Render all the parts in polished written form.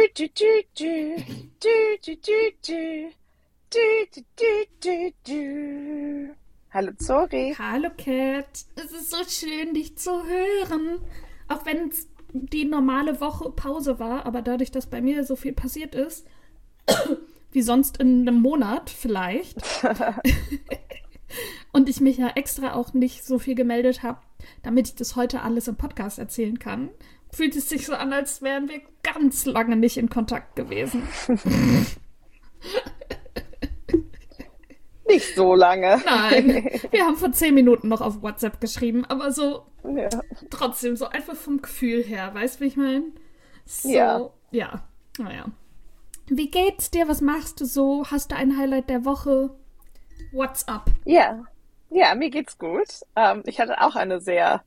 du, du, du. Du, du, du, du. Du, du, du, du, du. Hallo Zori. Hallo Kat, es ist so schön, dich zu hören. Auch wenn es die normale Woche Pause war, aber dadurch, dass bei mir so viel passiert ist, wie sonst in einem Monat vielleicht, und ich mich ja extra auch nicht so viel gemeldet habe, damit ich das heute alles im Podcast erzählen kann, fühlt es sich so an, als wären wir ganz lange nicht in Kontakt gewesen. Nicht so lange. Nein, wir haben vor 10 Minuten noch auf WhatsApp geschrieben, aber so Ja. trotzdem, so einfach vom Gefühl her, weißt du, wie ich meine? So, Ja. naja. Wie geht's dir? Was machst du so? Hast du ein Highlight der Woche? What's up? Ja, mir geht's gut. Ich hatte auch eine sehr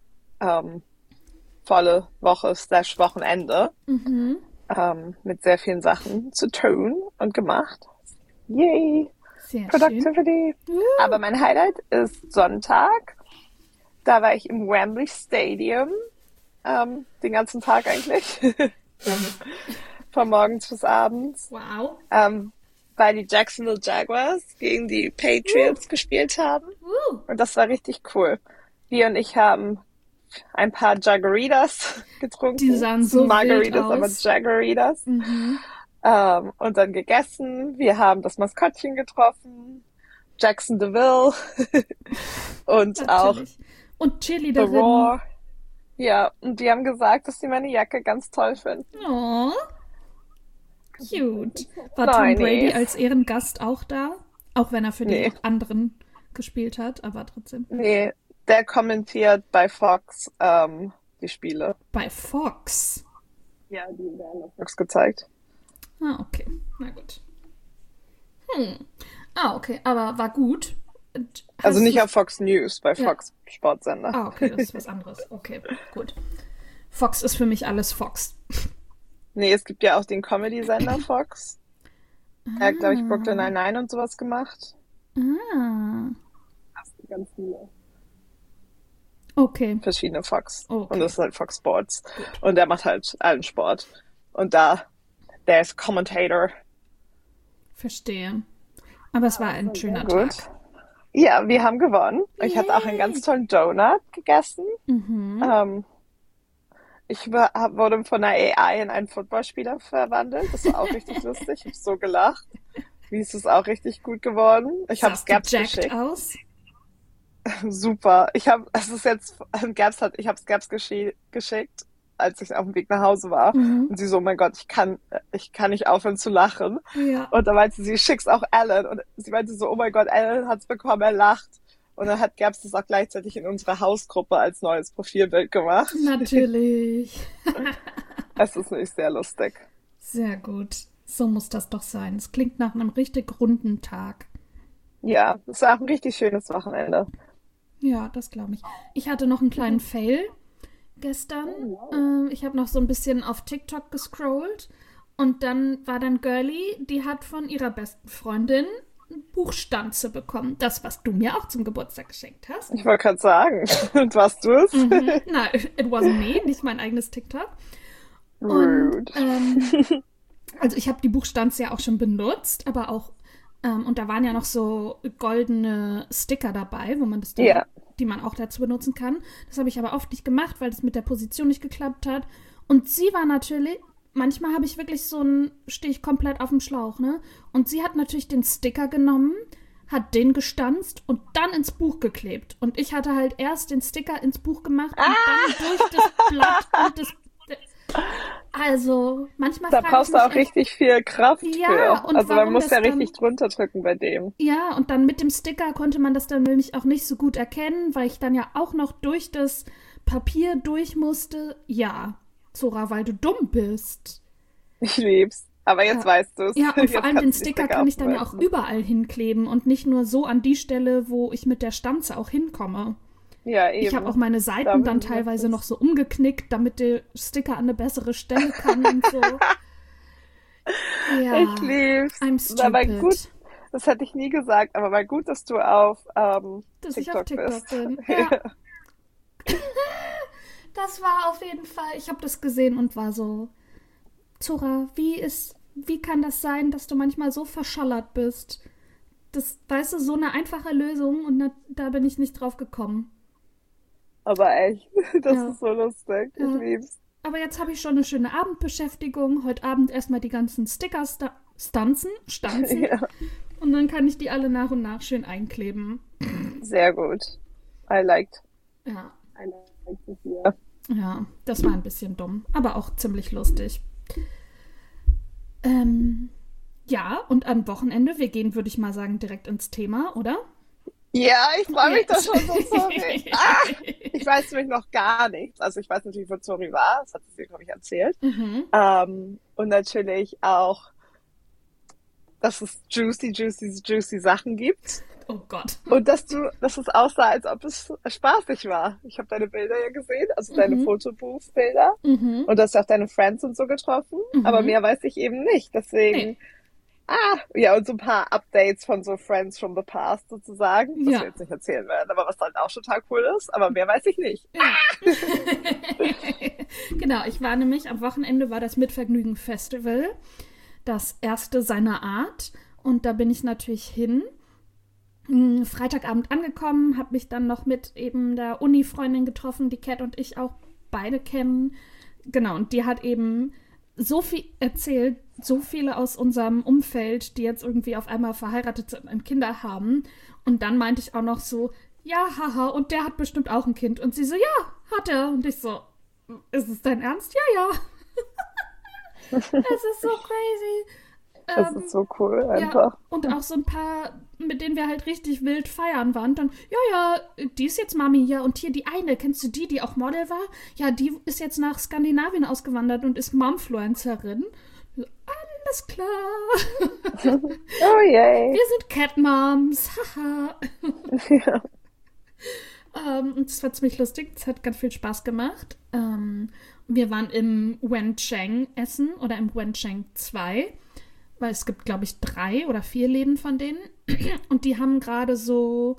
volle Woche slash Wochenende mit sehr vielen Sachen zu tun und gemacht. Yay, Sehr schön. Productivity. Aber mein Highlight ist Sonntag. Da war ich im Wembley Stadium den ganzen Tag eigentlich. Von morgens bis abends. Wow. Weil die Jacksonville Jaguars gegen die Patriots gespielt haben. Und das war richtig cool. Wir und ich haben ein paar Jaguaritas getrunken. Die sahen so Margaritas, wild aber aus. Jaguaritas. Und dann gegessen. Wir haben das Maskottchen getroffen. Jackson DeVille. Und auch Natürlich. Und The Cheerleaderin. Roar. Ja, und die haben gesagt, dass sie meine Jacke ganz toll finden. Oh, cute. War Tom Nein, Brady nee. als Ehrengast auch da? Auch wenn er für die Nee. anderen gespielt hat, aber trotzdem. Nee, der kommentiert bei Fox die Spiele. Bei Fox. Ja, die werden auf Fox gezeigt. Ah, okay. Na gut. Ah, okay. Aber war gut. Und Also hast nicht du- auf Fox News, bei Ja. Fox Sportsender. Ah, okay, das ist was anderes. Okay, gut. Fox ist für mich alles Fox. Nee, es gibt ja auch den Comedy-Sender Fox. Er hat, glaube ich, Brooklyn Nine-Nine und sowas gemacht. Ah, Ganz viele okay. verschiedene Fox. Okay. Und das ist halt Fox Sports. Und der macht halt allen Sport. Und der ist Commentator. Verstehe. Aber es war ein schöner Gut. Tag. Ja, wir haben gewonnen. Ich hatte auch einen ganz tollen Donut gegessen. Ich wurde von der AI in einen Footballspieler verwandelt. Das war auch richtig lustig. Ich habe so gelacht. Wie ist es auch richtig gut geworden? Ich habe Sahst du Scabs jacked geschickt. aus? Super. Ich habe Scabs geschickt, als ich auf dem Weg nach Hause war. Und sie so, oh mein Gott, ich kann nicht aufhören zu lachen. Ja. Und dann meinte sie, schick's auch Alan. Und sie meinte so, oh mein Gott, Alan hat's bekommen, er lacht. Und dann hat Gabs das auch gleichzeitig in unserer Hausgruppe als neues Profilbild gemacht. Natürlich. Es ist nicht sehr lustig. Sehr gut. So muss das doch sein. Es klingt nach einem richtig runden Tag. Ja, es war auch ein richtig schönes Wochenende. Ja, das glaube ich. Ich hatte noch einen kleinen Fail gestern. Ich habe noch so ein bisschen auf TikTok gescrollt und dann war dann Girlie, die hat von ihrer besten Freundin Buchstanze bekommen. Das, was du mir auch zum Geburtstag geschenkt hast. Ich wollte gerade sagen, und warst du es? Na, it wasn't me, nicht mein eigenes TikTok. Rude. Also ich habe die Buchstanze ja auch schon benutzt, aber auch, und da waren ja noch so goldene Sticker dabei, wo man das dann, Ja. die man auch dazu benutzen kann. Das habe ich aber oft nicht gemacht, weil das mit der Position nicht geklappt hat. Und sie war natürlich, manchmal habe ich wirklich stehe ich komplett auf dem Schlauch, ne? Und sie hat natürlich den Sticker genommen, hat den gestanzt und dann ins Buch geklebt. Und ich hatte halt erst den Sticker ins Buch gemacht und dann durch das Blatt und das... Also, manchmal Da frage ich brauchst du mich auch richtig viel Kraft Ja, für. und Also man warum muss das ja dann- richtig drunter drücken bei dem. Ja, und dann mit dem Sticker konnte man das dann nämlich auch nicht so gut erkennen, weil ich dann ja auch noch durch das Papier durch musste. Ja, Zora, weil du dumm bist. Ich lieb's. Aber jetzt weißt du es. Ja, und Jetzt vor allem kannst den du die Sticker kann ich dann ja auch aufbehalten. überall hinkleben und nicht nur so an die Stelle, wo ich mit der Stanze auch hinkomme. Ja, eben. Ich habe auch meine Seiten Damit dann du teilweise das- noch so umgeknickt, damit der Sticker an eine bessere Stelle kann und so. Ja, Ich lieb's. I'm Aber stupid. gut, das hätte ich nie gesagt, aber war gut, dass du auf Dass ich auf TikTok TikTok bist. bin. Ja. Das war auf jeden Fall, ich habe das gesehen und war so, Zora, wie kann das sein, dass du manchmal so verschallert bist? Das, weißt du, so eine einfache Lösung und da bin ich nicht drauf gekommen. Aber echt, das Ja, ist so lustig. Ich ja. lieb's. Aber jetzt habe ich schon eine schöne Abendbeschäftigung. Heute Abend erstmal die ganzen Sticker stanzen Ja, und dann kann ich die alle nach und nach schön einkleben. sehr gut. I liked. Ja, I liked it here. ja, das war ein bisschen dumm, aber auch ziemlich lustig. Ähm, ja, und am Wochenende, wir gehen, würde ich mal sagen, direkt ins Thema, oder? Ja, ich freue mich doch Yes. schon so, sorry. Ah, ich weiß nämlich noch gar nichts. Also ich weiß natürlich, wo Zori war. Das hat sie, glaube ich, erzählt. Mhm. Und natürlich auch, dass es juicy Sachen gibt. Oh Gott. Und dass es aussah, als ob es spaßig war. Ich habe deine Bilder ja gesehen, also deine Mhm. Fotobuchbilder. Mhm. Und du hast ja auch deine Friends und so getroffen. Aber Mhm. mehr weiß ich eben nicht. Nee. Deswegen, ja, und so ein paar Updates von so Friends from the Past sozusagen, was wir Ja. jetzt nicht erzählen werden, aber was dann auch total cool ist. Aber mehr weiß ich nicht. Ja. Genau, ich war nämlich, am Wochenende war das Mitvergnügen Festival, das erste seiner Art. Und da bin ich natürlich hin. Freitagabend angekommen, habe mich dann noch mit eben der Uni-Freundin getroffen, die Kat und ich auch beide kennen. Genau, und die hat eben so viel erzählt, so viele aus unserem Umfeld, die jetzt irgendwie auf einmal verheiratet sind und Kinder haben. Und dann meinte ich auch noch so, ja, haha, und der hat bestimmt auch ein Kind. Und sie so, ja, hat er. Und ich so, ist es dein Ernst? Ja, ja. Es ist so crazy. Das ist so cool Ja, einfach. und auch so ein paar, mit denen wir halt richtig wild feiern waren. Dann, ja, die ist jetzt Mami, ja, und hier die eine, kennst du die, die auch Model war? Ja, die ist jetzt nach Skandinavien ausgewandert und ist Momfluencerin. So, alles klar. Oh yay. Wir sind Cat Moms. Haha. Ja. Und es war ziemlich lustig. Es hat ganz viel Spaß gemacht. Wir waren im Wencheng essen oder im Wencheng 2, weil es gibt, glaube ich, 3 oder 4 Läden von denen. Und die haben gerade so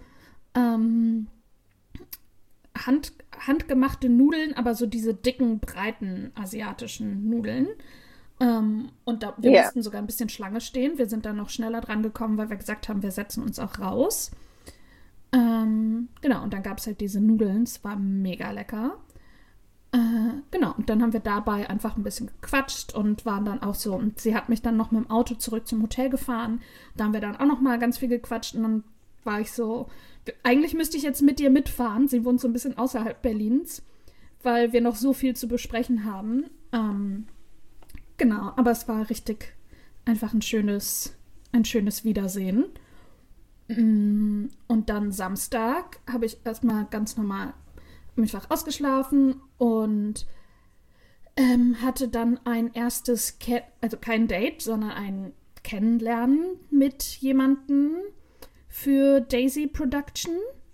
handgemachte Nudeln, aber so diese dicken, breiten asiatischen Nudeln. Und wir Ja. mussten sogar ein bisschen Schlange stehen. Wir sind dann noch schneller dran gekommen, weil wir gesagt haben, wir setzen uns auch raus. Genau, und dann gab es halt diese Nudeln. Es war mega lecker. Genau, und dann haben wir dabei einfach ein bisschen gequatscht und waren dann auch so, und sie hat mich dann noch mit dem Auto zurück zum Hotel gefahren. Da haben wir dann auch noch mal ganz viel gequatscht und dann war ich so, eigentlich müsste ich jetzt mit dir mitfahren. Sie wohnt so ein bisschen außerhalb Berlins, weil wir noch so viel zu besprechen haben. Genau, aber es war richtig einfach ein schönes Wiedersehen. Und dann Samstag habe ich erstmal ganz normal mich wach ausgeschlafen und hatte dann ein erstes, also kein Date, sondern ein Kennenlernen mit jemandem für Daisy Production.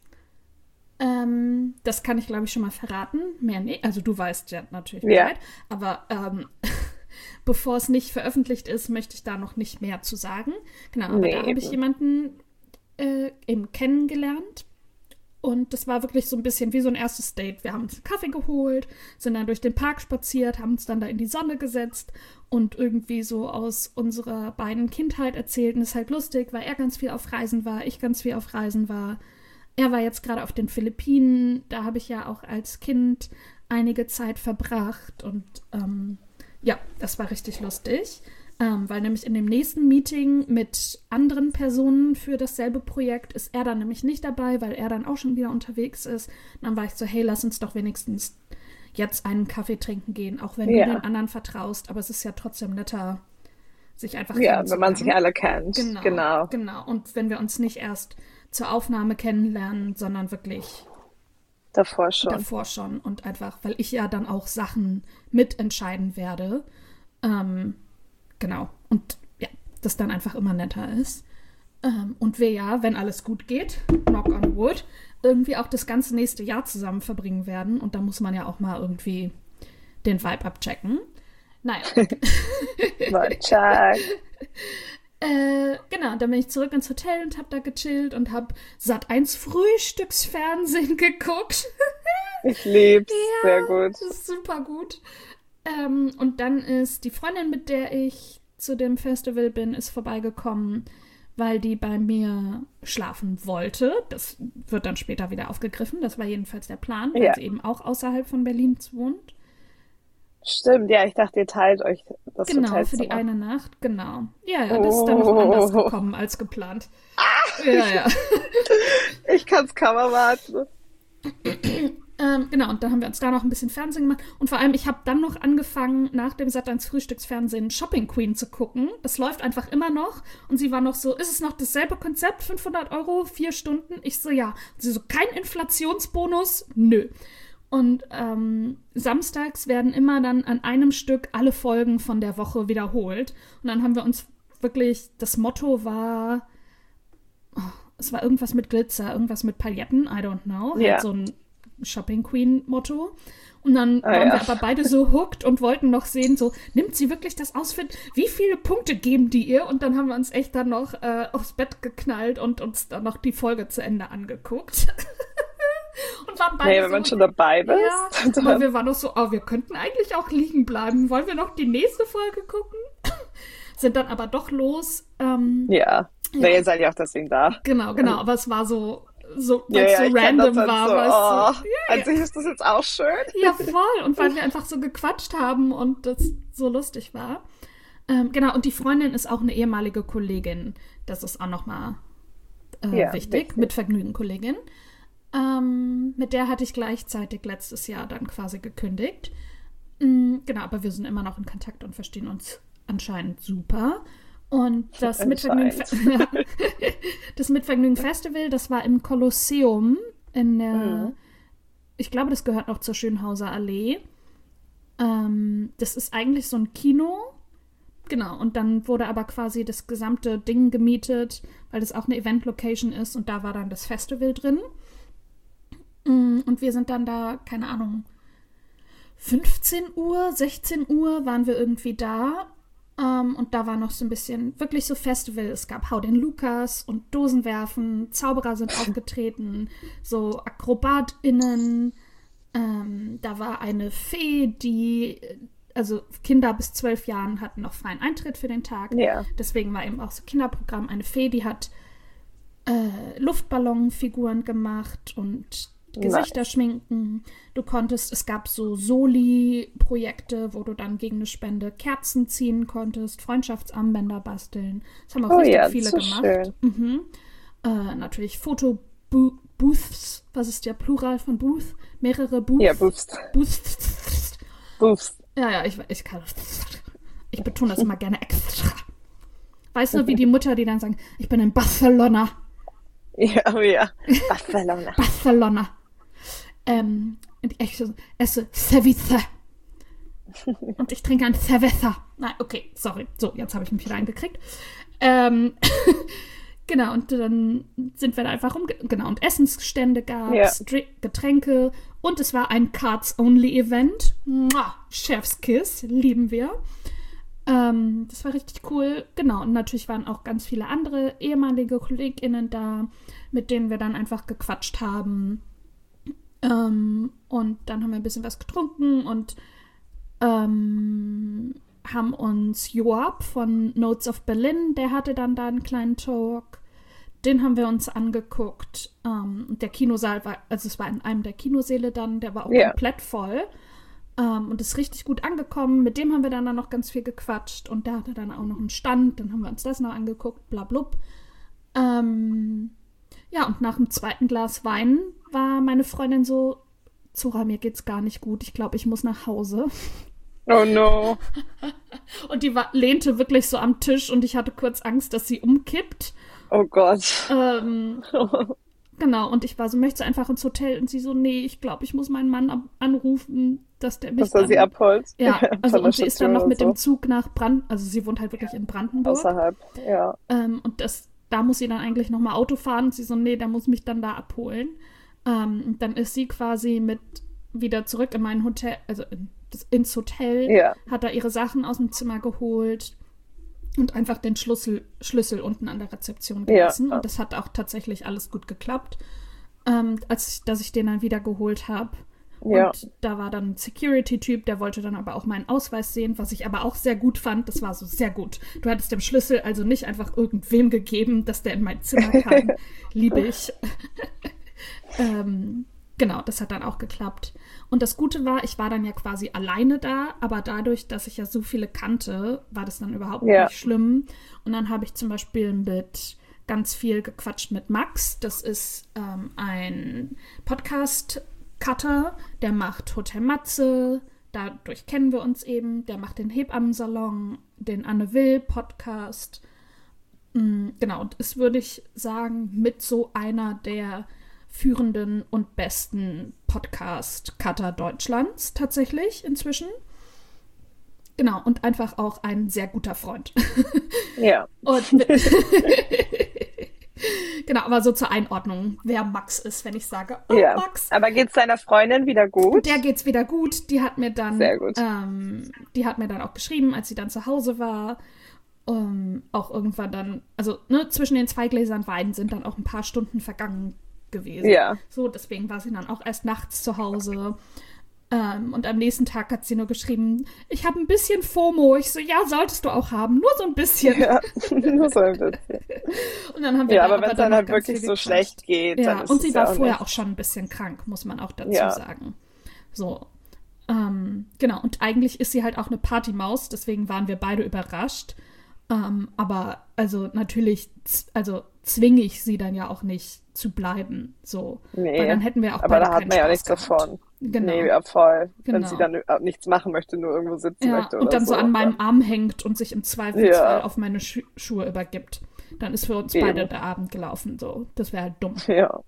Das kann ich, glaube ich, schon mal verraten. Mehr nicht. Also du weißt ja natürlich Ja. Bescheid. Aber bevor es nicht veröffentlicht ist, möchte ich da noch nicht mehr zu sagen. Genau, aber Nee, da habe ich eben. jemanden eben kennengelernt. Und das war wirklich so ein bisschen wie so ein erstes Date. Wir haben uns einen Kaffee geholt, sind dann durch den Park spaziert, haben uns dann da in die Sonne gesetzt und irgendwie so aus unserer beiden Kindheit erzählt. Und es ist halt lustig, weil er ganz viel auf Reisen war, ich ganz viel auf Reisen war. Er war jetzt gerade auf den Philippinen. Da habe ich ja auch als Kind einige Zeit verbracht. Und ja, das war richtig lustig. Weil nämlich in dem nächsten Meeting mit anderen Personen für dasselbe Projekt ist er dann nämlich nicht dabei, weil er dann auch schon wieder unterwegs ist. Und dann war ich so, hey, lass uns doch wenigstens jetzt einen Kaffee trinken gehen, auch wenn du Ja. den anderen vertraust. Aber es ist ja trotzdem netter, sich einfach Ja, wenn man sich kennenzulernen. alle kennt. Genau, Genau. genau. Und wenn wir uns nicht erst zur Aufnahme kennenlernen, sondern wirklich Davor schon. davor schon und einfach, weil ich ja dann auch Sachen mitentscheiden werde. Genau. Und ja, das dann einfach immer netter ist. Und wir ja, wenn alles gut geht, knock on wood, irgendwie auch das ganze nächste Jahr zusammen verbringen werden. Und da muss man ja auch mal irgendwie den Vibe abchecken. Naja. Mal check. Genau, dann bin ich zurück ins Hotel und hab da gechillt und hab Sat.1 Frühstücksfernsehen geguckt. Ich lieb's. Ja, Sehr gut. das ist super gut. Und dann ist die Freundin, mit der ich zu dem Festival bin, ist vorbeigekommen, weil die bei mir schlafen wollte. Das wird dann später wieder aufgegriffen. Das war jedenfalls der Plan, weil sie eben auch außerhalb von Berlin wohnt. Stimmt, ja, ich dachte, ihr teilt euch das Genau, Hotelzimmer. für die eine Nacht, genau. Ja, das ist dann noch anders gekommen als geplant. Ja. Ich kann's kaum erwarten. Genau, und dann haben wir uns da noch ein bisschen Fernsehen gemacht. Und vor allem, ich habe dann noch angefangen, nach dem Sat.1 Frühstücksfernsehen Shopping Queen zu gucken. Das läuft einfach immer noch. Und sie war noch so, ist es noch dasselbe Konzept? 500 Euro, 4 Stunden? Ich so, ja. Und sie so, kein Inflationsbonus? Nö. Und samstags werden immer dann an einem Stück alle Folgen von der Woche wiederholt. Und dann haben wir uns wirklich, das Motto war, es war irgendwas mit Glitzer, irgendwas mit Pailletten, I don't know. Ja. Halt so ein Shopping Queen Motto. Und dann waren wir aber beide so hooked und wollten noch sehen, so, nimmt sie wirklich das Outfit? Wie viele Punkte geben die ihr? Und dann haben wir uns echt dann noch aufs Bett geknallt und uns dann noch die Folge zu Ende angeguckt. Und waren beide wenn man schon dabei bist. Ja, aber wir waren noch so, wir könnten eigentlich auch liegen bleiben. Wollen wir noch die nächste Folge gucken? Sind dann aber doch los. Ja, ihr seid ja auch deswegen da. Genau, aber es war so weil es so random war. So, an sich ist das jetzt auch schön. Ja, voll. Und weil wir einfach so gequatscht haben und das so lustig war. Genau, und die Freundin ist auch eine ehemalige Kollegin. Das ist auch nochmal wichtig. Mit Vergnügen Kollegin. Mit der hatte ich gleichzeitig letztes Jahr dann quasi gekündigt. Genau, aber wir sind immer noch in Kontakt und verstehen uns anscheinend super. Und das Mitvergnügen Festival, das war im Kolosseum in der, ich glaube, das gehört noch zur Schönhauser Allee. Das ist eigentlich so ein Kino. Genau, und dann wurde aber quasi das gesamte Ding gemietet, weil das auch eine Event-Location ist und da war dann das Festival drin. Und wir sind dann da, keine Ahnung, 15 Uhr, 16 Uhr waren wir irgendwie da. Und da war noch so ein bisschen, wirklich so Festival. Es gab Hau den Lukas und Dosenwerfen, Zauberer sind aufgetreten, so AkrobatInnen. Da war eine Fee, also Kinder bis 12 Jahren hatten noch freien Eintritt für den Tag. Ja. Deswegen war eben auch so Kinderprogramm. Eine Fee, die hat Luftballonfiguren gemacht und Gesichter schminken. Es gab so Soli-Projekte, wo du dann gegen eine Spende Kerzen ziehen konntest, Freundschaftsarmbänder basteln. Das haben auch richtig viele gemacht. Natürlich Fotobooths, was ist der Plural von Booth? Mehrere Booths. Ja, Booths. Booths. Ja, ich kann. Ich betone das immer gerne extra. Weißt du, wie die Mutter, die dann sagen, ich bin in Barcelona. Ja. Barcelona. Ich esse Cerveza. Und ich trinke ein Cerveza. Nein, okay, sorry. So, jetzt habe ich mich wieder eingekriegt. Genau, und dann sind wir da einfach genau, und Essensstände gab es, Getränke und es war ein Cards-Only-Event. Chef's Kiss, lieben wir. Das war richtig cool. Genau, und natürlich waren auch ganz viele andere ehemalige KollegInnen da, mit denen wir dann einfach gequatscht haben. Und dann haben wir ein bisschen was getrunken und haben uns Joab von Notes of Berlin, der hatte dann da einen kleinen Talk. Den haben wir uns angeguckt. Der Kinosaal war, also es war in einem der Kinosäle dann, der war auch komplett voll. Und ist richtig gut angekommen. Mit dem haben wir dann noch ganz viel gequatscht. Und der hatte dann auch noch einen Stand. Dann haben wir uns das noch angeguckt, blablub. Ja, und nach dem zweiten Glas Wein war meine Freundin so, Zora, mir geht's gar nicht gut. Ich glaube, ich muss nach Hause. Oh no. Und die lehnte wirklich so am Tisch und ich hatte kurz Angst, dass sie umkippt. Oh Gott. Genau, und ich war so, möchtest du einfach ins Hotel? Und sie so, nee, ich glaube, ich muss meinen Mann anrufen, dass der mich dass er sie abholt. Ja, also und sie ist dann noch mit dem Zug nach also sie wohnt halt wirklich in Brandenburg. Außerhalb, ja. Und da muss sie dann eigentlich nochmal Auto fahren. Und sie so, nee, der muss mich dann da abholen. Und dann ist sie quasi wieder zurück in mein Hotel, also ins Hotel, hat da ihre Sachen aus dem Zimmer geholt und einfach den Schlüssel unten an der Rezeption gelassen. Und das hat auch tatsächlich alles gut geklappt, dass ich den dann wieder geholt habe. Ja. Und da war dann ein Security-Typ, der wollte dann aber auch meinen Ausweis sehen, was ich aber auch sehr gut fand. Das war so sehr gut. Du hattest dem Schlüssel also nicht einfach irgendwem gegeben, dass der in mein Zimmer kam. Liebe ich. Genau, das hat dann auch geklappt. Und das Gute war, ich war dann ja quasi alleine da, aber dadurch, dass ich ja so viele kannte, war das dann überhaupt nicht schlimm. Und dann habe ich zum Beispiel mit ganz viel gequatscht mit Max. Das ist ein Podcast-Cutter, der macht Hotel Matze, dadurch kennen wir uns eben. Der macht den Hebammensalon, den Anne Will-Podcast. Genau, und ist, würde ich sagen, mit so einer der führenden und besten Podcast-Cutter Deutschlands tatsächlich inzwischen. Genau, und einfach auch ein sehr guter Freund. Ja. Und genau, aber so zur Einordnung, wer Max ist, wenn ich sage, oh Ja. Max. Aber geht's deiner Freundin wieder gut? Der geht's wieder gut. Die hat mir dann, Sehr gut. Die hat mir dann auch geschrieben, als sie dann zu Hause war. Auch irgendwann dann, also zwischen den 2 Gläsern Wein sind dann auch ein paar Stunden vergangen gewesen. Ja. So, deswegen war sie dann auch erst nachts zu Hause. Und am nächsten Tag hat sie nur geschrieben, ich habe ein bisschen FOMO. Ich so, ja, solltest du auch haben, nur so ein bisschen. Ja, nur so ein bisschen. Und dann haben wir Ja, dann aber wenn es dann noch halt ganz wirklich viel so gequatscht. schlecht geht, Ja, dann ist und es sie ja war auch vorher nicht. auch schon ein bisschen krank, muss man auch dazu Ja. sagen. So. Genau, und eigentlich ist sie halt auch eine Partymaus, deswegen waren wir beide überrascht. Aber also natürlich, also zwinge ich sie dann ja auch nicht zu bleiben. So. Nee, Weil dann hätten wir auch aber beide da hat keinen man ja Spaß nichts gehabt. davon. Genau. Nee, ja, voll. Wenn Genau. sie dann nichts machen möchte, nur irgendwo sitzen Ja, möchte und oder dann so an meinem Arm hängt und sich im Zweifelsfall Ja. auf meine Schuhe übergibt. Dann ist für uns Eben. beide der Abend gelaufen. So. Das wäre halt dumm. Ja,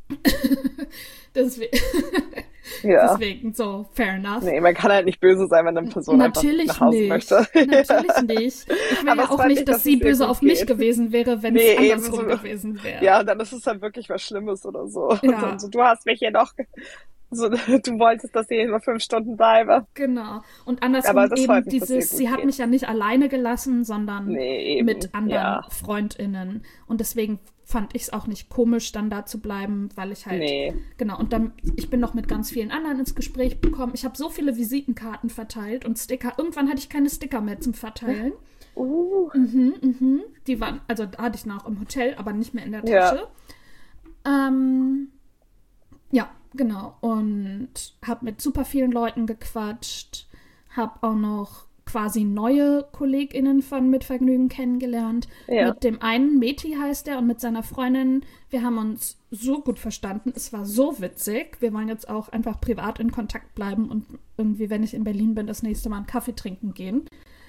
Deswegen, so, fair enough. nee, man kann halt nicht böse sein, wenn eine Person Natürlich einfach nach Hause nicht. möchte. Natürlich nicht. Ich will Aber ja es auch freut nicht, mich, dass dass sie es ihr böse gut auf mich geht. gewesen wäre, wenn Nee, es eben andersrum so. gewesen wäre. Ja, dann ist es dann wirklich was Schlimmes oder so. Und Ja. dann so, du hast mich hier noch, so, du wolltest, dass ich nur 5 Stunden bleibe. Genau. Und andersrum Aber das freut eben mich, dass ihr dieses, gut sie hat geht. mich ja nicht alleine gelassen, sondern Nee, eben. mit anderen Ja. FreundInnen. Und deswegen fand ich es auch nicht komisch, dann da zu bleiben, weil ich halt, Nee. genau, und dann, ich bin noch mit ganz vielen anderen ins Gespräch gekommen. Ich habe so viele Visitenkarten verteilt und Sticker. Irgendwann hatte ich keine Sticker mehr zum Verteilen. Die waren, also da hatte ich noch im Hotel, aber nicht mehr in der Ja. Tasche. Ja, genau. Und habe mit super vielen Leuten gequatscht. Habe auch noch quasi neue KollegInnen von Mitvergnügen kennengelernt. Ja. Mit dem einen, Meti heißt er, und mit seiner Freundin. Wir haben uns so gut verstanden. Es war so witzig. Wir wollen jetzt auch einfach privat in Kontakt bleiben und irgendwie, wenn ich in Berlin bin, das nächste Mal einen Kaffee trinken gehen.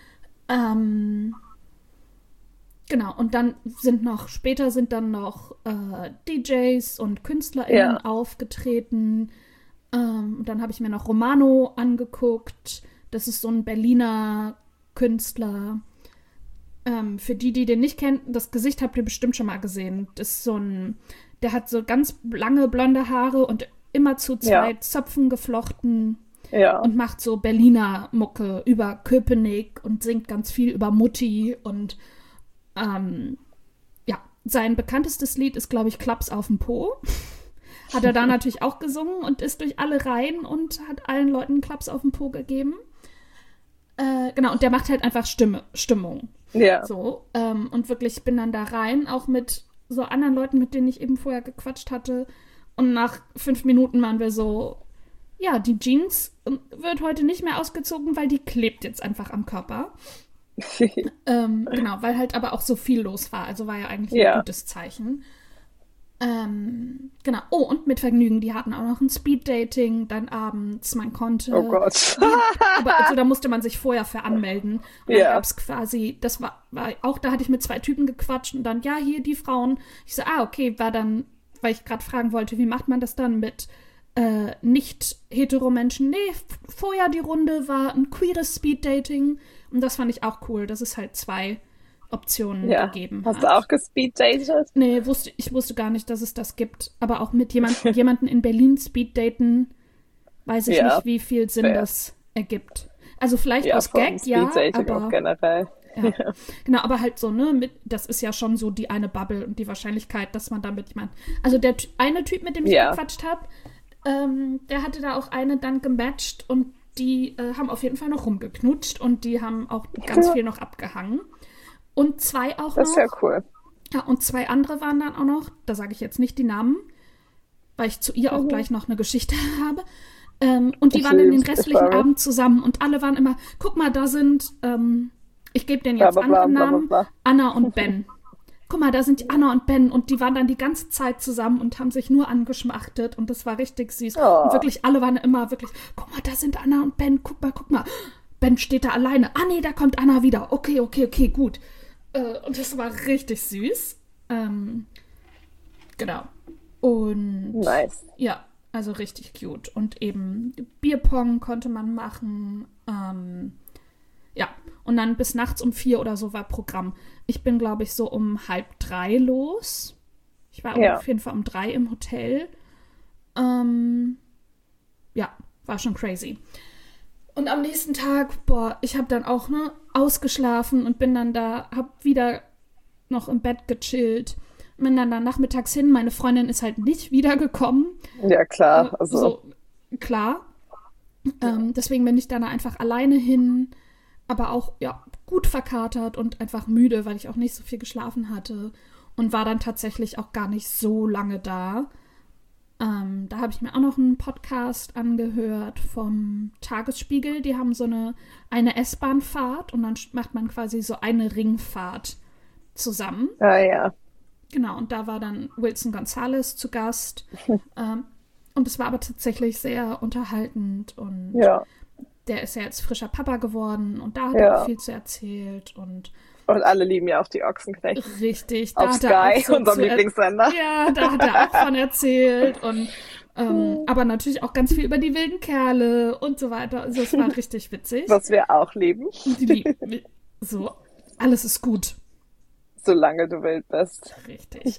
Genau, und dann später sind dann noch DJs und KünstlerInnen Ja. aufgetreten. Und dann habe ich mir noch Romano angeguckt. Das ist so ein Berliner Künstler. Für die den nicht kennen, das Gesicht habt ihr bestimmt schon mal gesehen. Das ist der hat so ganz lange blonde Haare und immer zu 2 Ja. Zöpfen geflochten. Ja. Und macht so Berliner Mucke über Köpenick und singt ganz viel über Mutti. Und ja, sein bekanntestes Lied ist, glaube ich, Klaps auf dem Po. Hat er da natürlich auch gesungen und ist durch alle Reihen und hat allen Leuten einen Klaps auf den Po gegeben. Genau, und der macht halt einfach Stimmung. Ja. So, und wirklich, ich bin dann da rein, auch mit so anderen Leuten, mit denen ich eben vorher gequatscht hatte. Und nach 5 Minuten waren wir so, ja, die Jeans wird heute nicht mehr ausgezogen, weil die klebt jetzt einfach am Körper. Genau, weil halt aber auch so viel los war. Also war ja eigentlich Ja. ein gutes Zeichen. Genau. Oh, und mit Vergnügen, die hatten auch noch ein Speeddating dann abends. Man konnte. Oh Gott. Aber also da musste man sich vorher für anmelden. Und Ja. dann gab es quasi, das war auch, da hatte ich mit 2 Typen gequatscht und dann, ja, hier die Frauen. Ich so, okay, war dann, weil ich gerade fragen wollte, wie macht man das dann mit nicht-hetero-Menschen? Nee, vorher die Runde war ein queeres Speeddating und das fand ich auch cool, dass es halt 2 Optionen Ja. gegeben Hast hat. du auch gespeeddatet? Nee, ich wusste gar nicht, dass es das gibt. Aber auch mit jemanden in Berlin speeddaten, weiß ich Ja, nicht, wie viel Sinn fair. das ergibt. Also vielleicht Ja, aus vom Gag, ja, Speeddating auch aber generell. ja. Genau, aber halt so, ne, das ist ja schon so die eine Bubble und die Wahrscheinlichkeit, dass man damit jemand. Also der eine Typ, mit dem ich Ja. gequatscht habe, der hatte da auch eine dann gematcht und die haben auf jeden Fall noch rumgeknutscht und die haben auch ganz viel noch abgehangen. Und zwei auch Das ist ja noch. cool. Ja, und zwei andere waren dann auch noch, da sage ich jetzt nicht die Namen, weil ich zu ihr auch gleich noch eine Geschichte habe. Und die waren dann den restlichen Abend zusammen und alle waren immer, guck mal, da sind, ich gebe denen jetzt andere Namen, Anna und Ben. Guck mal, da sind die Anna und Ben und die waren dann die ganze Zeit zusammen und haben sich nur angeschmachtet und das war richtig süß. Oh. Und wirklich, alle waren immer wirklich, guck mal, da sind Anna und Ben, guck mal. Ben steht da alleine. Ah nee, da kommt Anna wieder. Okay, gut. Und das war richtig süß. Genau. Und nice. Ja, also richtig cute. Und eben Bierpong konnte man machen. Ja, und dann bis nachts um 4 oder so war Programm. Ich bin, glaube ich, so um 2:30 los. Ich war auf jeden Fall um 3 im Hotel. Ja, war schon crazy. Und am nächsten Tag, ich habe dann auch ausgeschlafen und bin dann da, hab wieder noch im Bett gechillt. Bin dann nachmittags hin. Meine Freundin ist halt nicht wiedergekommen. Ja, klar. Klar. Deswegen bin ich dann einfach alleine hin. Aber auch, gut verkatert und einfach müde, weil ich auch nicht so viel geschlafen hatte. Und war dann tatsächlich auch gar nicht so lange da. Da habe ich mir auch noch einen Podcast angehört vom Tagesspiegel. Die haben so eine S-Bahn-Fahrt und dann macht man quasi so eine Ringfahrt zusammen. Ah, ja. Genau, und da war dann Wilson Gonzalez zu Gast. Und es war aber tatsächlich sehr unterhaltend und der ist ja jetzt frischer Papa geworden und da hat er auch viel zu erzählt und alle lieben ja auch die Ochsenknecht. Richtig. Auf Sky, unserem Lieblingssender. Ja, da hat er auch von erzählt und aber natürlich auch ganz viel über die wilden Kerle und so weiter. Also es war richtig witzig. Was wir auch lieben. So, alles ist gut. Solange du wild bist. Richtig.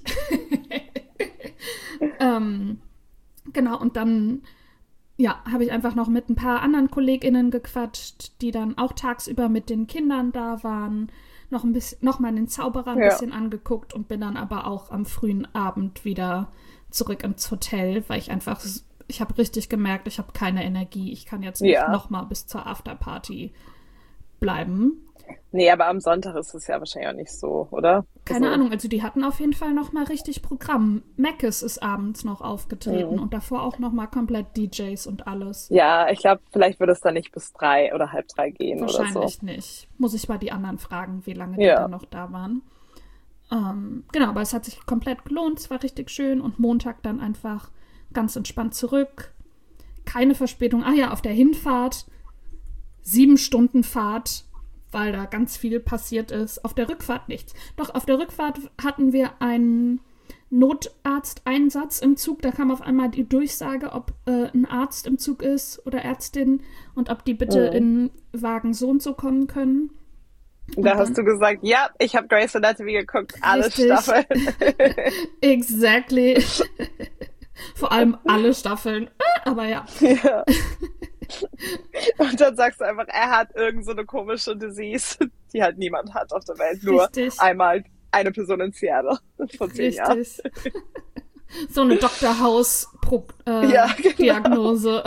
Genau, und dann habe ich einfach noch mit ein paar anderen KollegInnen gequatscht, die dann auch tagsüber mit den Kindern da waren. Noch mal den Zauberer ein bisschen angeguckt und bin dann aber auch am frühen Abend wieder zurück ins Hotel, weil ich habe richtig gemerkt, ich habe keine Energie. Ich kann jetzt nicht noch mal bis zur Afterparty bleiben. Nee, aber am Sonntag ist es ja wahrscheinlich auch nicht so, oder? Keine Ahnung, also die hatten auf jeden Fall noch mal richtig Programm. Mackes ist abends noch aufgetreten und davor auch noch mal komplett DJs und alles. Ja, ich glaube, vielleicht würde es dann nicht bis 3 oder 2:30 gehen oder so. Wahrscheinlich nicht. Muss ich mal die anderen fragen, wie lange die dann noch da waren. Genau, aber es hat sich komplett gelohnt, es war richtig schön und Montag dann einfach ganz entspannt zurück. Keine Verspätung. Ah ja, auf der Hinfahrt 7 Stunden Fahrt, weil da ganz viel passiert ist. Auf der Rückfahrt nichts. Doch auf der Rückfahrt hatten wir einen Notarzteinsatz im Zug. Da kam auf einmal die Durchsage, ob ein Arzt im Zug ist oder Ärztin und ob die bitte in Wagen so und so kommen können. Da hast du gesagt, ja, ich habe Grey's Anatomy geguckt, alle Staffeln. Exactly. Vor allem alle Staffeln. Aber ja. Und dann sagst du einfach, er hat irgend so eine komische Disease, die halt niemand hat auf der Welt. Nur einmal eine Person in Seattle vor 10 Jahren. So eine Dr. House-Diagnose.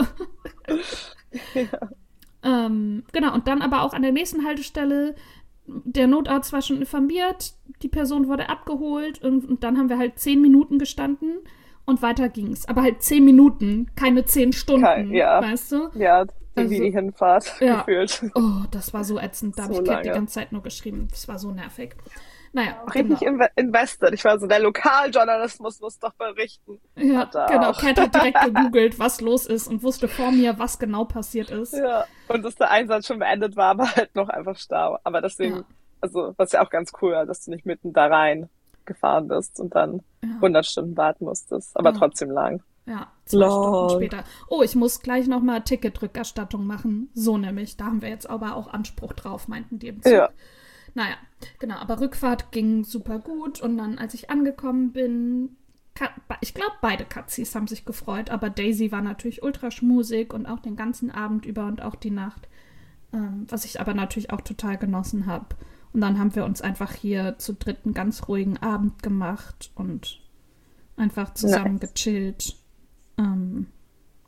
Genau, und dann aber auch an der nächsten Haltestelle, der Notarzt war schon informiert, die Person wurde abgeholt und dann haben wir halt 10 Minuten gestanden und weiter ging's. Aber halt 10 Minuten, keine 10 Stunden, weißt du? Ja, wie die Hinfahrt gefühlt. Oh, das war so ätzend. Da habe ich Kat die ganze Zeit nur geschrieben. Das war so nervig. Naja, richtig invested. Ich war so, der Lokaljournalismus muss doch berichten. Ja, genau. Kat hat direkt gegoogelt, was los ist und wusste vor mir, was genau passiert ist. Ja, und dass der Einsatz schon beendet war, aber halt noch einfach Stau. Aber deswegen, also, was ja auch ganz cool war, dass du nicht mitten da rein gefahren bist und dann 100 Stunden warten musstest. Aber trotzdem lang. Ja, 2 Stunden später. Oh, ich muss gleich nochmal Ticketrückerstattung machen. So nämlich. Da haben wir jetzt aber auch Anspruch drauf, meinten die im Zug. Ja. Naja, genau. Aber Rückfahrt ging super gut. Und dann, als ich angekommen bin, ich glaube, beide Katzis haben sich gefreut. Aber Daisy war natürlich ultra schmusig und auch den ganzen Abend über und auch die Nacht. Was ich aber natürlich auch total genossen habe. Und dann haben wir uns einfach hier zu dritt einen ganz ruhigen Abend gemacht und einfach zusammen gechillt.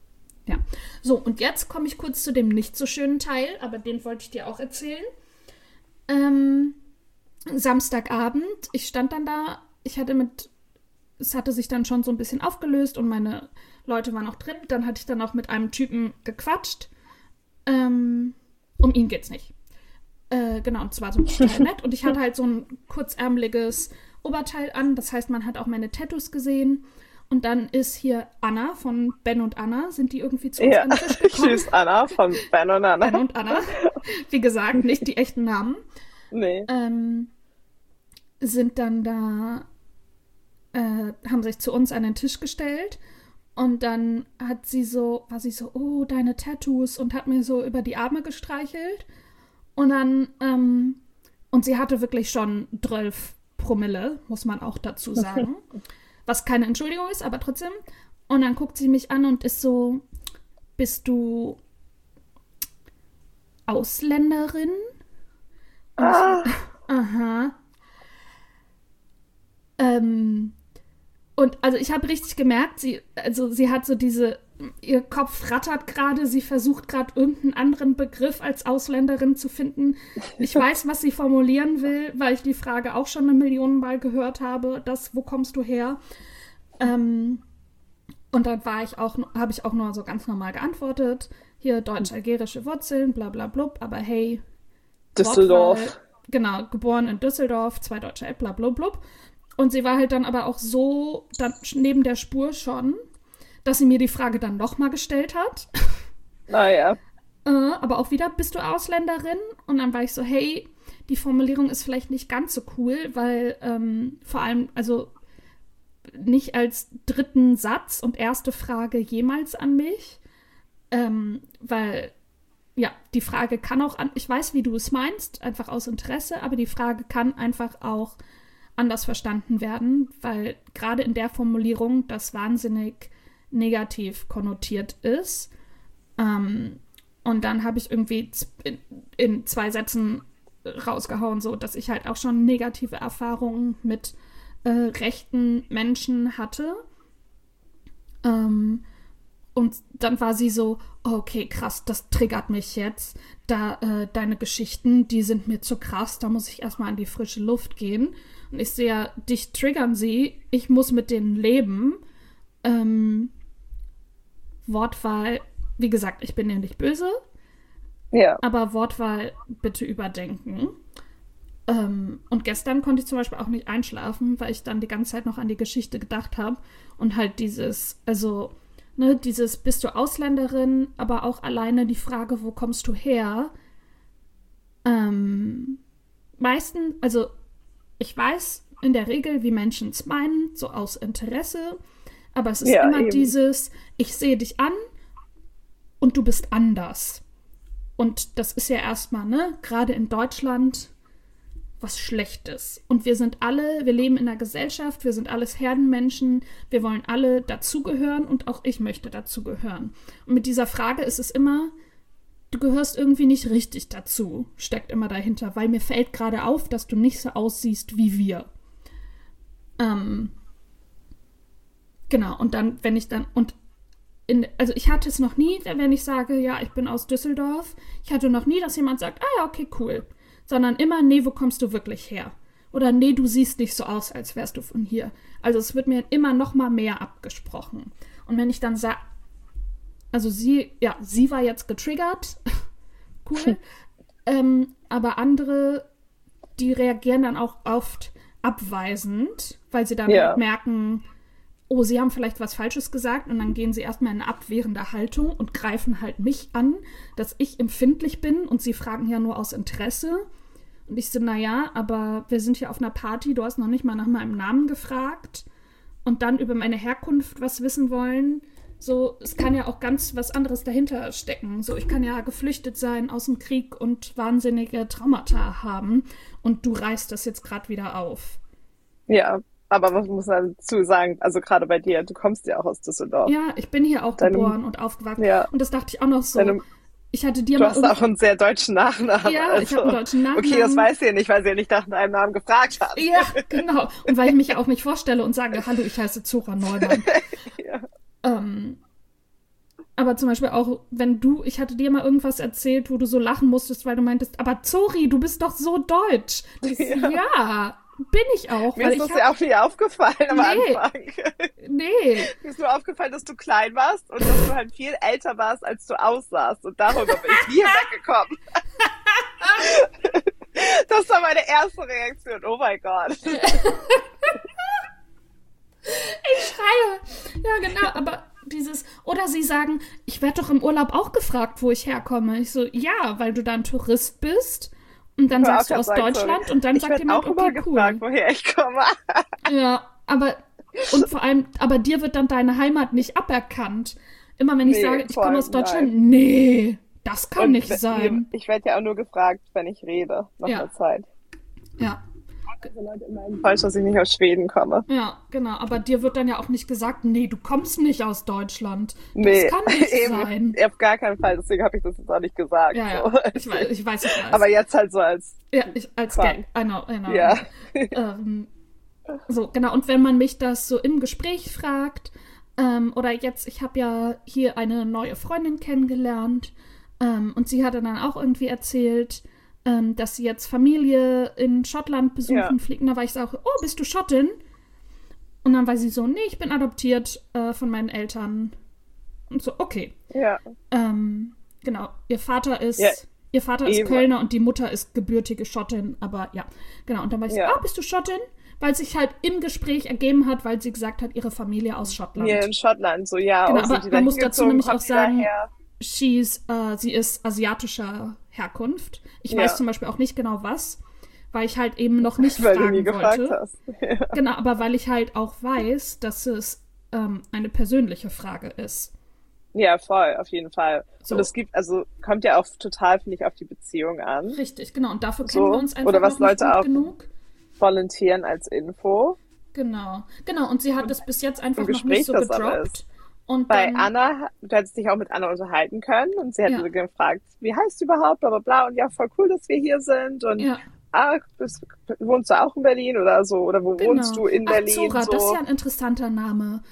Ja. So, und jetzt komme ich kurz zu dem nicht so schönen Teil, aber den wollte ich dir auch erzählen. Samstagabend, ich stand dann da, es hatte sich dann schon so ein bisschen aufgelöst und meine Leute waren auch drin. Dann hatte ich dann auch mit einem Typen gequatscht. Um ihn geht's nicht. Genau, und zwar so total nett. Und ich hatte halt so ein kurzärmeliges Oberteil an. Das heißt, man hat auch meine Tattoos gesehen. Und dann ist hier Anna von Ben und Anna. Sind die irgendwie zu uns an den Tisch gekommen? Tschüss, Anna von Ben und Anna. Ben und Anna. Wie gesagt, nicht die echten Namen. Nee. Sind dann da, haben sich zu uns an den Tisch gestellt. Und dann war sie so, oh, deine Tattoos, und hat mir so über die Arme gestreichelt. Und dann, und sie hatte wirklich schon 12 Promille, muss man auch dazu sagen. Was keine Entschuldigung ist, aber trotzdem. Und dann guckt sie mich an und ist so, bist du Ausländerin? Und aha. Und also ich habe richtig gemerkt, sie hat so ihr Kopf rattert gerade, sie versucht gerade irgendeinen anderen Begriff als Ausländerin zu finden. Ich weiß, was sie formulieren will, weil ich die Frage auch schon 1 Million Mal gehört habe, wo kommst du her? Und dann habe ich auch nur so ganz normal geantwortet, hier deutsch-algerische Wurzeln, bla bla blub, aber hey, Düsseldorf. Wortwahl, genau, geboren in Düsseldorf, 2 deutsche bla bla blub. Und sie war halt dann aber auch so dann neben der Spur schon, dass sie mir die Frage dann nochmal gestellt hat. Naja. Aber auch wieder, bist du Ausländerin? Und dann war ich so, hey, die Formulierung ist vielleicht nicht ganz so cool, weil vor allem, also nicht als dritten Satz und erste Frage jemals an mich, weil, ja, die Frage kann auch ich weiß, wie du es meinst, einfach aus Interesse, aber die Frage kann einfach auch anders verstanden werden, weil gerade in der Formulierung das wahnsinnig negativ konnotiert ist. Und dann habe ich irgendwie in 2 Sätzen rausgehauen, so dass ich halt auch schon negative Erfahrungen mit rechten Menschen hatte. Und dann war sie so, okay, krass, das triggert mich jetzt. Deine Geschichten, die sind mir zu krass, da muss ich erstmal an die frische Luft gehen. Und ich sehe ja, dich triggern sie, ich muss mit denen leben. Wortwahl, wie gesagt, ich bin ja nicht böse, ja, aber Wortwahl bitte überdenken. Und gestern konnte ich zum Beispiel auch nicht einschlafen, weil ich dann die ganze Zeit noch an die Geschichte gedacht habe und halt dieses, bist du Ausländerin, aber auch alleine die Frage, wo kommst du her? Meistens, also ich weiß in der Regel, wie Menschen es meinen, so aus Interesse, aber es ist immer eben dieses, ich sehe dich an und du bist anders. Und das ist ja erstmal, gerade in Deutschland was Schlechtes. Und wir leben in einer Gesellschaft, wir sind alles Herdenmenschen, wir wollen alle dazugehören und auch ich möchte dazugehören. Und mit dieser Frage ist es immer, du gehörst irgendwie nicht richtig dazu, steckt immer dahinter, weil mir fällt gerade auf, dass du nicht so aussiehst wie wir. Genau, und dann, wenn ich dann, also ich hatte es noch nie, wenn ich sage, ja, ich bin aus Düsseldorf, ich hatte noch nie, dass jemand sagt, ah ja, okay, cool, sondern immer, nee, wo kommst du wirklich her? Oder nee, du siehst nicht so aus, als wärst du von hier. Also es wird mir immer noch mal mehr abgesprochen. Und wenn ich dann sage, also sie war jetzt getriggert, cool, aber andere, die reagieren dann auch oft abweisend, weil sie dann merken, oh, sie haben vielleicht was Falsches gesagt, und dann gehen sie erstmal in eine abwehrende Haltung und greifen halt mich an, dass ich empfindlich bin, und sie fragen ja nur aus Interesse. Und ich so, naja, aber wir sind hier auf einer Party, du hast noch nicht mal nach meinem Namen gefragt und dann über meine Herkunft was wissen wollen. So, es kann ja auch ganz was anderes dahinter stecken. So, ich kann ja geflüchtet sein aus dem Krieg und wahnsinnige Traumata haben, und du reißt das jetzt gerade wieder auf. Ja, aber was muss man dazu sagen? Also gerade bei dir, du kommst ja auch aus Düsseldorf. Ja, ich bin hier auch geboren und aufgewachsen. Ja. Und das dachte ich auch noch so. Ich hatte dir du hast auch einen sehr deutschen Nachnamen. Ja, ich habe einen deutschen Nachnamen. Okay, das weiß ihr nicht, weil sie ja nicht nach deinem Namen gefragt hat. Ja, genau. Und weil ich mich ja auch nicht vorstelle und sage, hallo, ich heiße Zora Neumann. Ja. Aber zum Beispiel auch, ich hatte dir mal irgendwas erzählt, wo du so lachen musstest, weil du meintest, aber Zori, du bist doch so deutsch. Ich so, ja, bin ich auch. Mir ist das ja auch nie aufgefallen am Anfang. Nee. Mir ist nur aufgefallen, dass du klein warst und dass du halt viel älter warst, als du aussahst. Und darüber bin ich nie weggekommen. Das war meine erste Reaktion. Oh mein Gott. Ich schreie. Ja, genau, aber oder sie sagen, ich werde doch im Urlaub auch gefragt, wo ich herkomme. Ich so, ja, weil du dann Tourist bist und dann sagst du aus Deutschland und dann sagt jemand, okay, cool. Gefragt, woher ich komme. Ja, und vor allem, aber dir wird dann deine Heimat nicht aberkannt. Immer wenn ich sage, ich komme aus Deutschland, nee, das kann nicht sein. Ich werde ja auch nur gefragt, wenn ich rede, nach einer Zeit. Ja. Also Leute meinen falsch, dass ich nicht aus Schweden komme. Ja, genau. Aber dir wird dann ja auch nicht gesagt, nee, du kommst nicht aus Deutschland. Nee, das kann nicht sein. Auf gar keinen Fall. Deswegen habe ich das jetzt auch nicht gesagt. Ja, so. Ich weiß. Aber jetzt halt so als als Gag. I know. Ja. So, genau. Und wenn man mich das so im Gespräch fragt, oder jetzt, ich habe ja hier eine neue Freundin kennengelernt, und sie hatte dann auch irgendwie erzählt, dass sie jetzt Familie in Schottland besuchen fliegt. Und da war ich so auch, oh, bist du Schottin? Und dann war sie so, nee, ich bin adoptiert von meinen Eltern. Und so, okay. Ja. Genau, ihr Vater ist Kölner und die Mutter ist gebürtige Schottin, aber ja. Genau, und dann war ich so, bist du Schottin? Weil sich halt im Gespräch ergeben hat, weil sie gesagt hat, ihre Familie aus Schottland. Ja, in Schottland, so, ja. Genau, aber man muss dazu nämlich auch sagen, sie ist asiatischer Herkunft. Ich weiß zum Beispiel auch nicht genau was, weil ich halt eben noch nicht weil fragen du nie gefragt wollte. Hast. Ja. Genau, aber weil ich halt auch weiß, dass es eine persönliche Frage ist. Ja, voll, auf jeden Fall. So. Und kommt ja auch total, finde ich, auf die Beziehung an. Richtig, genau. Und dafür kennen wir uns einfach oder was noch nicht Leute gut auch genug. Volontieren als Info. Genau. Und sie hat es bis jetzt einfach noch nicht so gedroppt. Und bei Anna, du hättest dich auch mit Anna unterhalten können und sie hätte gefragt, wie heißt du überhaupt, bla bla bla, und ja, voll cool, dass wir hier sind und wohnst du auch in Berlin oder so, oder wo wohnst du in Berlin? Zora, so. Das ist ja ein interessanter Name.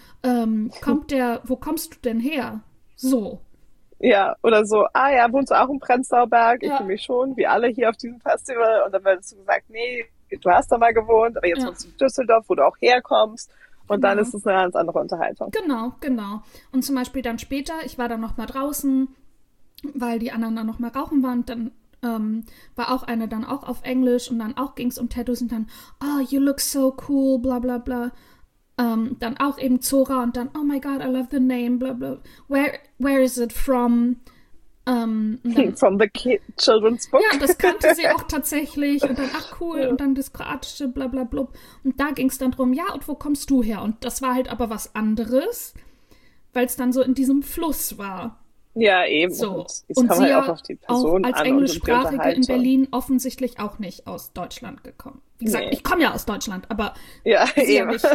Wo kommst du denn her? So. Ja, oder so, wohnst du auch in Prenzlauer Berg? Ich für mich schon, wie alle hier auf diesem Festival, und dann hättest du gesagt, nee, du hast da mal gewohnt, aber jetzt wohnst du in Düsseldorf, wo du auch herkommst. Und dann ist es eine ganz andere Unterhaltung. Genau. Und zum Beispiel dann später, ich war dann noch mal draußen, weil die anderen dann noch mal rauchen waren. Dann war auch eine dann auch auf Englisch und dann auch ging es um Tattoos und dann, oh, you look so cool, bla bla bla. Dann auch eben Zora und dann, oh my God, I love the name, bla bla. Where is it from? Dann, from the children's book. Ja, das kannte sie auch tatsächlich. Und dann, ach cool, und dann das Kroatische, bla bla bla. Und da ging es dann drum, ja, und wo kommst du her? Und das war halt aber was anderes, weil es dann so in diesem Fluss war. Ja, eben. So. Und sie halt auch auf die Person als an Englischsprachige in Berlin offensichtlich auch nicht aus Deutschland gekommen. Wie gesagt, ich komme ja aus Deutschland, aber sie ja nicht.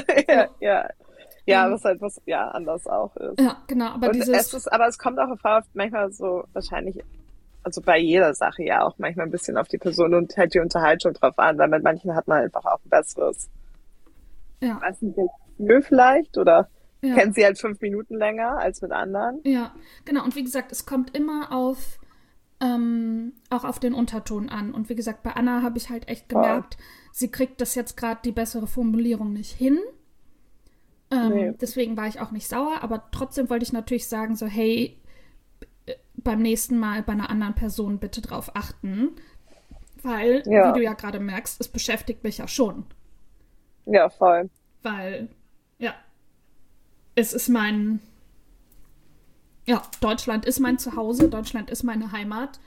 Ja, was halt anders auch ist. Ja, genau. Aber aber es kommt auch manchmal so wahrscheinlich, also bei jeder Sache ja auch manchmal ein bisschen auf die Person und halt die Unterhaltung drauf an, weil mit manchen hat man einfach auch ein besseres, weiß nicht, Gefühl vielleicht, oder kennt sie halt 5 Minuten länger als mit anderen. Ja, genau. Und wie gesagt, es kommt immer auch auf den Unterton an. Und wie gesagt, bei Anna habe ich halt echt gemerkt, sie kriegt das jetzt gerade die bessere Formulierung nicht hin. Deswegen war ich auch nicht sauer, aber trotzdem wollte ich natürlich sagen, so, hey, beim nächsten Mal bei einer anderen Person bitte drauf achten, weil, wie du ja gerade merkst, es beschäftigt mich ja schon. Ja, voll. Weil, es ist Deutschland ist mein Zuhause, Deutschland ist meine Heimat.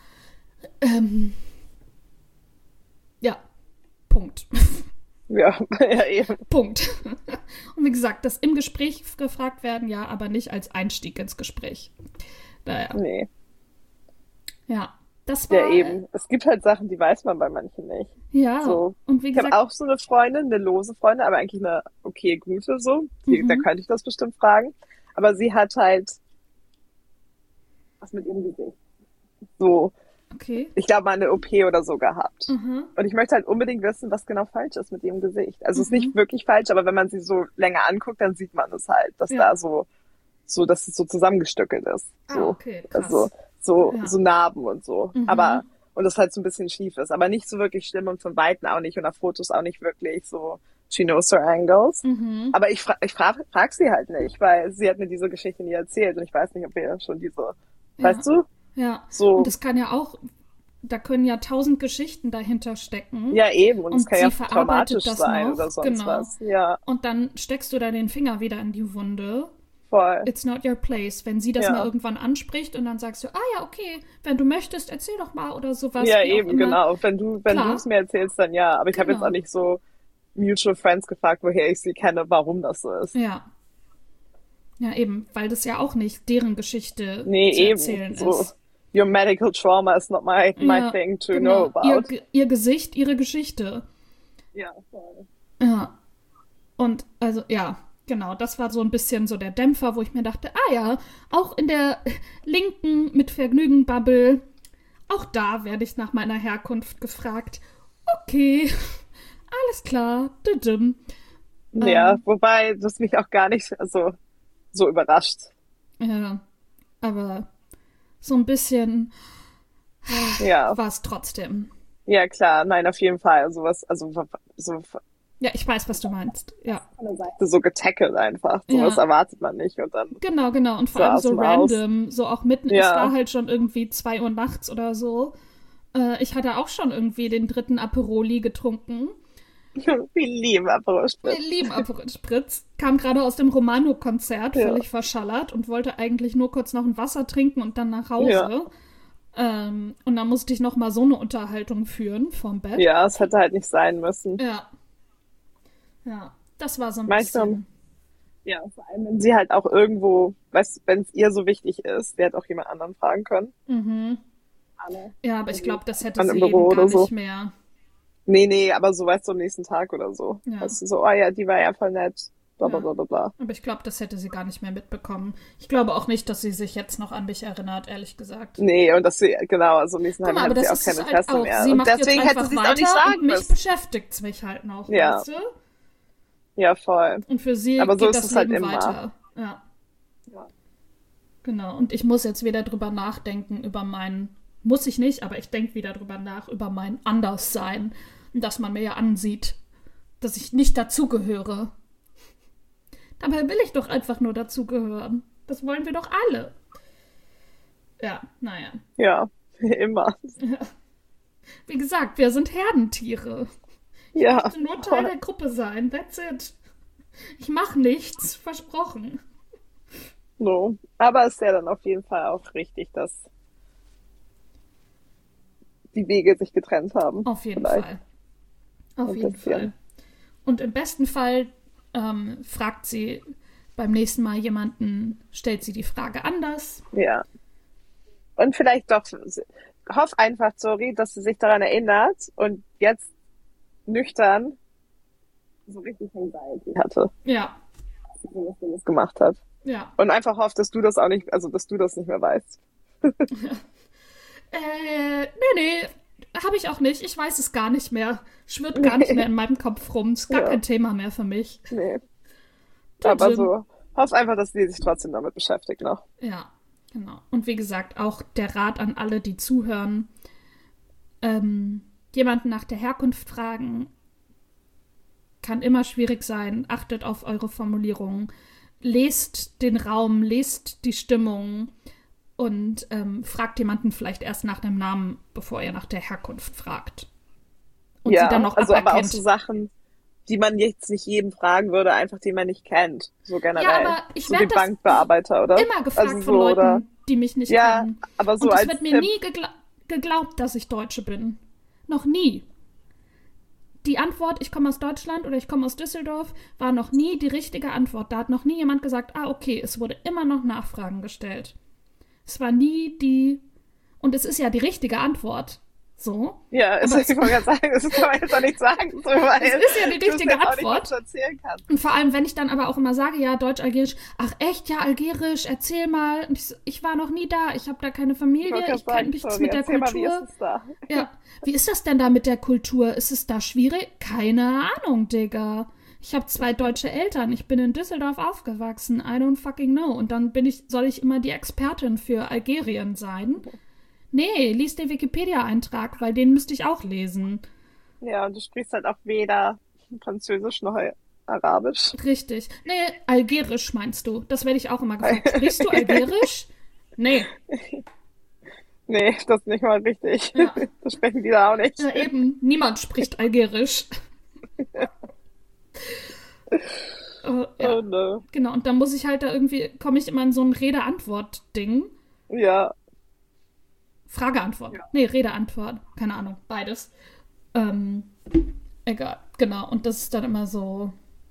Punkt. Ja, eben. Punkt. Und wie gesagt, das im Gespräch gefragt werden, ja, aber nicht als Einstieg ins Gespräch. Naja. Nee. Ja, das war... Ja, eben. Es gibt halt Sachen, die weiß man bei manchen nicht. Ja, so. Und wie gesagt... Ich habe auch so eine Freundin, eine lose Freundin, aber eigentlich eine gute so. Da könnte ich das bestimmt fragen. Aber sie hat halt was mit ihrem Gesicht. So... Okay. Ich glaube, mal eine OP oder so gehabt. Und ich möchte halt unbedingt wissen, was genau falsch ist mit ihrem Gesicht. Also es ist nicht wirklich falsch, aber wenn man sie so länger anguckt, dann sieht man es halt, dass da so so, dass es so zusammengestückelt ist. So. Okay, krass. Also so Narben und so. Aber, und das halt so ein bisschen schief ist. Aber nicht so wirklich schlimm und von Weitem auch nicht und auf Fotos auch nicht wirklich so, she knows her angles. Aber ich frag sie halt nicht, weil sie hat mir diese Geschichte nie erzählt und ich weiß nicht, ob wir schon weißt du? Ja, so. Und das kann ja auch, da können ja 1000 Geschichten dahinter stecken. Ja, eben. Und es kann ja verarbeitet traumatisch sein oder sonst was. Ja. Und dann steckst du da den Finger wieder in die Wunde. Voll. It's not your place. Wenn sie das mal irgendwann anspricht und dann sagst du, ja, okay, wenn du möchtest, erzähl doch mal oder sowas. Ja, eben, genau. Wenn du es mir erzählst, dann ja. Aber ich habe jetzt auch nicht so Mutual Friends gefragt, woher ich sie kenne, warum das so ist. Ja. Ja, eben, weil das ja auch nicht deren Geschichte zu erzählen ist. Your medical trauma is not my thing to know about. Ihr Gesicht, ihre Geschichte. Ja, voll. Ja. Und also, ja, genau, das war so ein bisschen so der Dämpfer, wo ich mir dachte, auch in der linken mit Vergnügen-Bubble, auch da werde ich nach meiner Herkunft gefragt. Okay, alles klar. Ja, wobei das mich auch gar nicht so überrascht. Ja, aber so ein bisschen war es trotzdem. Ja, klar, nein, auf jeden Fall. Ja, ich weiß, was du meinst. Ja. So getackelt einfach. Sowas erwartet man nicht. Und dann genau. Und vor allem so random, so auch mitten, es war halt schon irgendwie 2 Uhr nachts oder so. Ich hatte auch schon irgendwie den 3. Aperoli getrunken. Wir lieben Aperol Spritz. Wir lieben Aperol Spritz. Kam gerade aus dem Romano-Konzert, völlig verschallert und wollte eigentlich nur kurz noch ein Wasser trinken und dann nach Hause. Ja. Und dann musste ich noch mal so eine Unterhaltung führen vorm Bett. Ja, es hätte halt nicht sein müssen. Ja, das war so ein bisschen. Ja, vor allem, wenn sie halt auch irgendwo, wenn es ihr so wichtig ist, der hätte auch jemand anderen fragen können. Alle. Ja, aber ich glaube, das hätte sie eben gar nicht mehr. Nee, aber so, weißt du, am nächsten Tag oder so. Ja. Weißt du, so, die war ja voll nett. Blablabla. Aber ich glaube, das hätte sie gar nicht mehr mitbekommen. Ich glaube auch nicht, dass sie sich jetzt noch an mich erinnert, ehrlich gesagt. Nee, und dass sie, genau, also am nächsten Tag hat sie auch kein Interesse halt mehr. Sie und macht deswegen jetzt hätte sie es auch nicht sagen müssen. Mich beschäftigt es mich halt noch, weißt du? Ja, voll. Und für sie aber so geht ist das es halt Leben immer. weiter. Ja. Genau, und ich muss jetzt wieder drüber nachdenken, muss ich nicht, aber ich denke wieder drüber nach, über mein Anderssein. Dass man mir ja ansieht, dass ich nicht dazugehöre. Dabei will ich doch einfach nur dazugehören. Das wollen wir doch alle. Ja, naja. Ja, immer. Ja. Wie gesagt, wir sind Herdentiere. Ja. Ich möchte nur Teil der Gruppe sein. That's it. Ich mache nichts. Versprochen. No. Aber es ist ja dann auf jeden Fall auch richtig, dass die Wege sich getrennt haben. Auf jeden Fall. Auf jeden Fall. Und im besten Fall fragt sie beim nächsten Mal jemanden, stellt sie die Frage anders. Ja. Und vielleicht doch, hoff einfach, sorry, dass sie sich daran erinnert und jetzt nüchtern so richtig Anxiety hatte. Ja. Was sie das gemacht hat. Ja. Und einfach hofft, dass du das auch nicht, also dass du das nicht mehr weißt. Nee. Habe ich auch nicht. Ich weiß es gar nicht mehr. Schwirrt gar nicht mehr in meinem Kopf rum. Ist gar kein Thema mehr für mich. Nee. Aber so, hoff einfach, dass sie sich trotzdem damit beschäftigt noch. Ja, genau. Und wie gesagt, auch der Rat an alle, die zuhören. Jemanden nach der Herkunft fragen kann immer schwierig sein. Achtet auf eure Formulierungen. Lest den Raum, lest die Stimmung. Und fragt jemanden vielleicht erst nach dem Namen, bevor ihr nach der Herkunft fragt. Und sie dann noch aberkennt. Aber auch so Sachen, die man jetzt nicht jedem fragen würde, einfach die man nicht kennt. So generell. Ja, aber ich werde Bankbearbeiter, oder? Immer gefragt von Leuten, die mich nicht kennen. Aber so und es wird mir nie geglaubt, dass ich Deutsche bin. Noch nie. Die Antwort, ich komme aus Deutschland oder ich komme aus Düsseldorf, war noch nie die richtige Antwort. Da hat noch nie jemand gesagt, okay, es wurde immer noch Nachfragen gestellt. Es war nie und es ist ja die richtige Antwort. So. Ja, ich wollte gerade sagen, das kann man jetzt auch nicht sagen. So, weil es ist ja die richtige Antwort. Nicht, was du erzählen kannst. Und vor allem, wenn ich dann aber auch immer sage, ja, Deutsch-Algerisch, ach echt, ja, Algerisch, erzähl mal. Und ich war noch nie da, ich habe da keine Familie, ich kenne nichts mit der Kultur. Mal, wie ist es da? Ja, wie ist das denn da mit der Kultur? Ist es da schwierig? Keine Ahnung, Digga. ich habe 2 deutsche Eltern, ich bin in Düsseldorf aufgewachsen, I don't fucking know. Und dann soll ich immer die Expertin für Algerien sein? Nee, lies den Wikipedia-Eintrag, weil den müsste ich auch lesen. Ja, und du sprichst halt auch weder Französisch noch Arabisch. Richtig. Nee, Algerisch meinst du. Das werde ich auch immer gefragt. Sprichst du Algerisch? Nee. Nee, das ist nicht mal richtig. Ja. Das sprechen die da auch nicht. Ja, eben. Niemand spricht Algerisch. Ja. Oh no. Genau, und dann muss ich halt komme ich immer in so ein Rede-Antwort-Ding. Ja. Frage-Antwort. Ja. Nee, Rede-Antwort. Keine Ahnung, beides. Egal, genau. Und das ist dann immer so.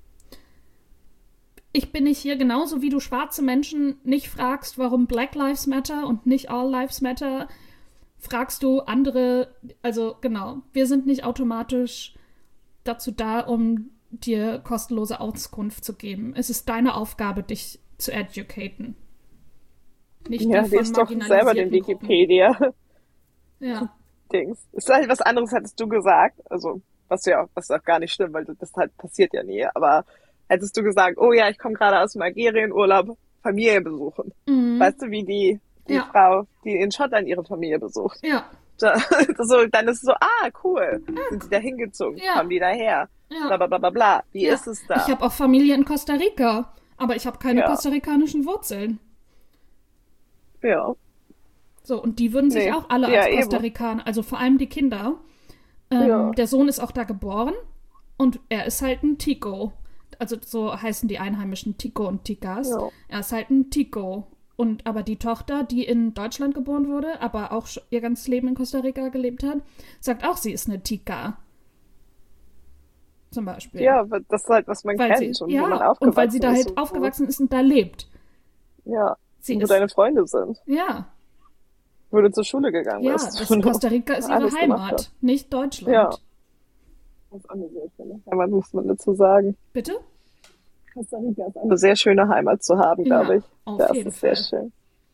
Ich bin nicht hier, genauso wie du schwarze Menschen nicht fragst, warum Black Lives Matter und nicht All Lives Matter, fragst du andere, also genau, wir sind nicht automatisch dazu da, um dir kostenlose Auskunft zu geben. Es ist deine Aufgabe, dich zu educaten. Nicht Ja, die von lies doch selber den marginalisierten Wikipedia-Dings. Ja. Ist halt was anderes, hättest du gesagt. Also, was auch gar nicht stimmt, weil das halt passiert ja nie. Aber hättest du gesagt, oh ja, ich komme gerade aus dem Algerien-Urlaub, Familie besuchen. Mhm. Weißt du, wie die Ja. Frau, die in Schottland ihre Familie besucht. Ja. Dann ist es so, cool. Sind die da hingezogen? Ja. Kommen die daher? Ja. Bla, bla, bla, bla, bla. Wie Ja. ist es da? Ich habe auch Familie in Costa Rica, aber ich habe keine Ja. kostarikanischen Wurzeln. Ja. So, und die würden sich Nee. auch alle Ja, als eben. Costa Ricaner, also vor allem die Kinder. Ja. Der Sohn ist auch da geboren und er ist halt ein Tico. Also so heißen die Einheimischen Tico und Ticas. Ja. Er ist halt ein Tico. Aber die Tochter, die in Deutschland geboren wurde, aber auch ihr ganzes Leben in Costa Rica gelebt hat, sagt auch, sie ist eine Tica. Zum Beispiel. Ja, das ist halt, was man weil kennt sie, und wo man ja, aufgewachsen und weil sie da ist halt und aufgewachsen ist und da lebt. so. Ja. Sie Und wo ist, deine Freunde sind. ja, Wo du zur Schule gegangen ja, bist. Costa Rica ist ihre alles gemacht Heimat, hast. nicht Deutschland. Ja. Das ist auch eine sehr schöne Heimat, muss man dazu sagen. Bitte? Costa Rica ist eine sehr schöne Heimat zu haben, glaube Ja, ich. auf Das jeden ist sehr Fall. schön.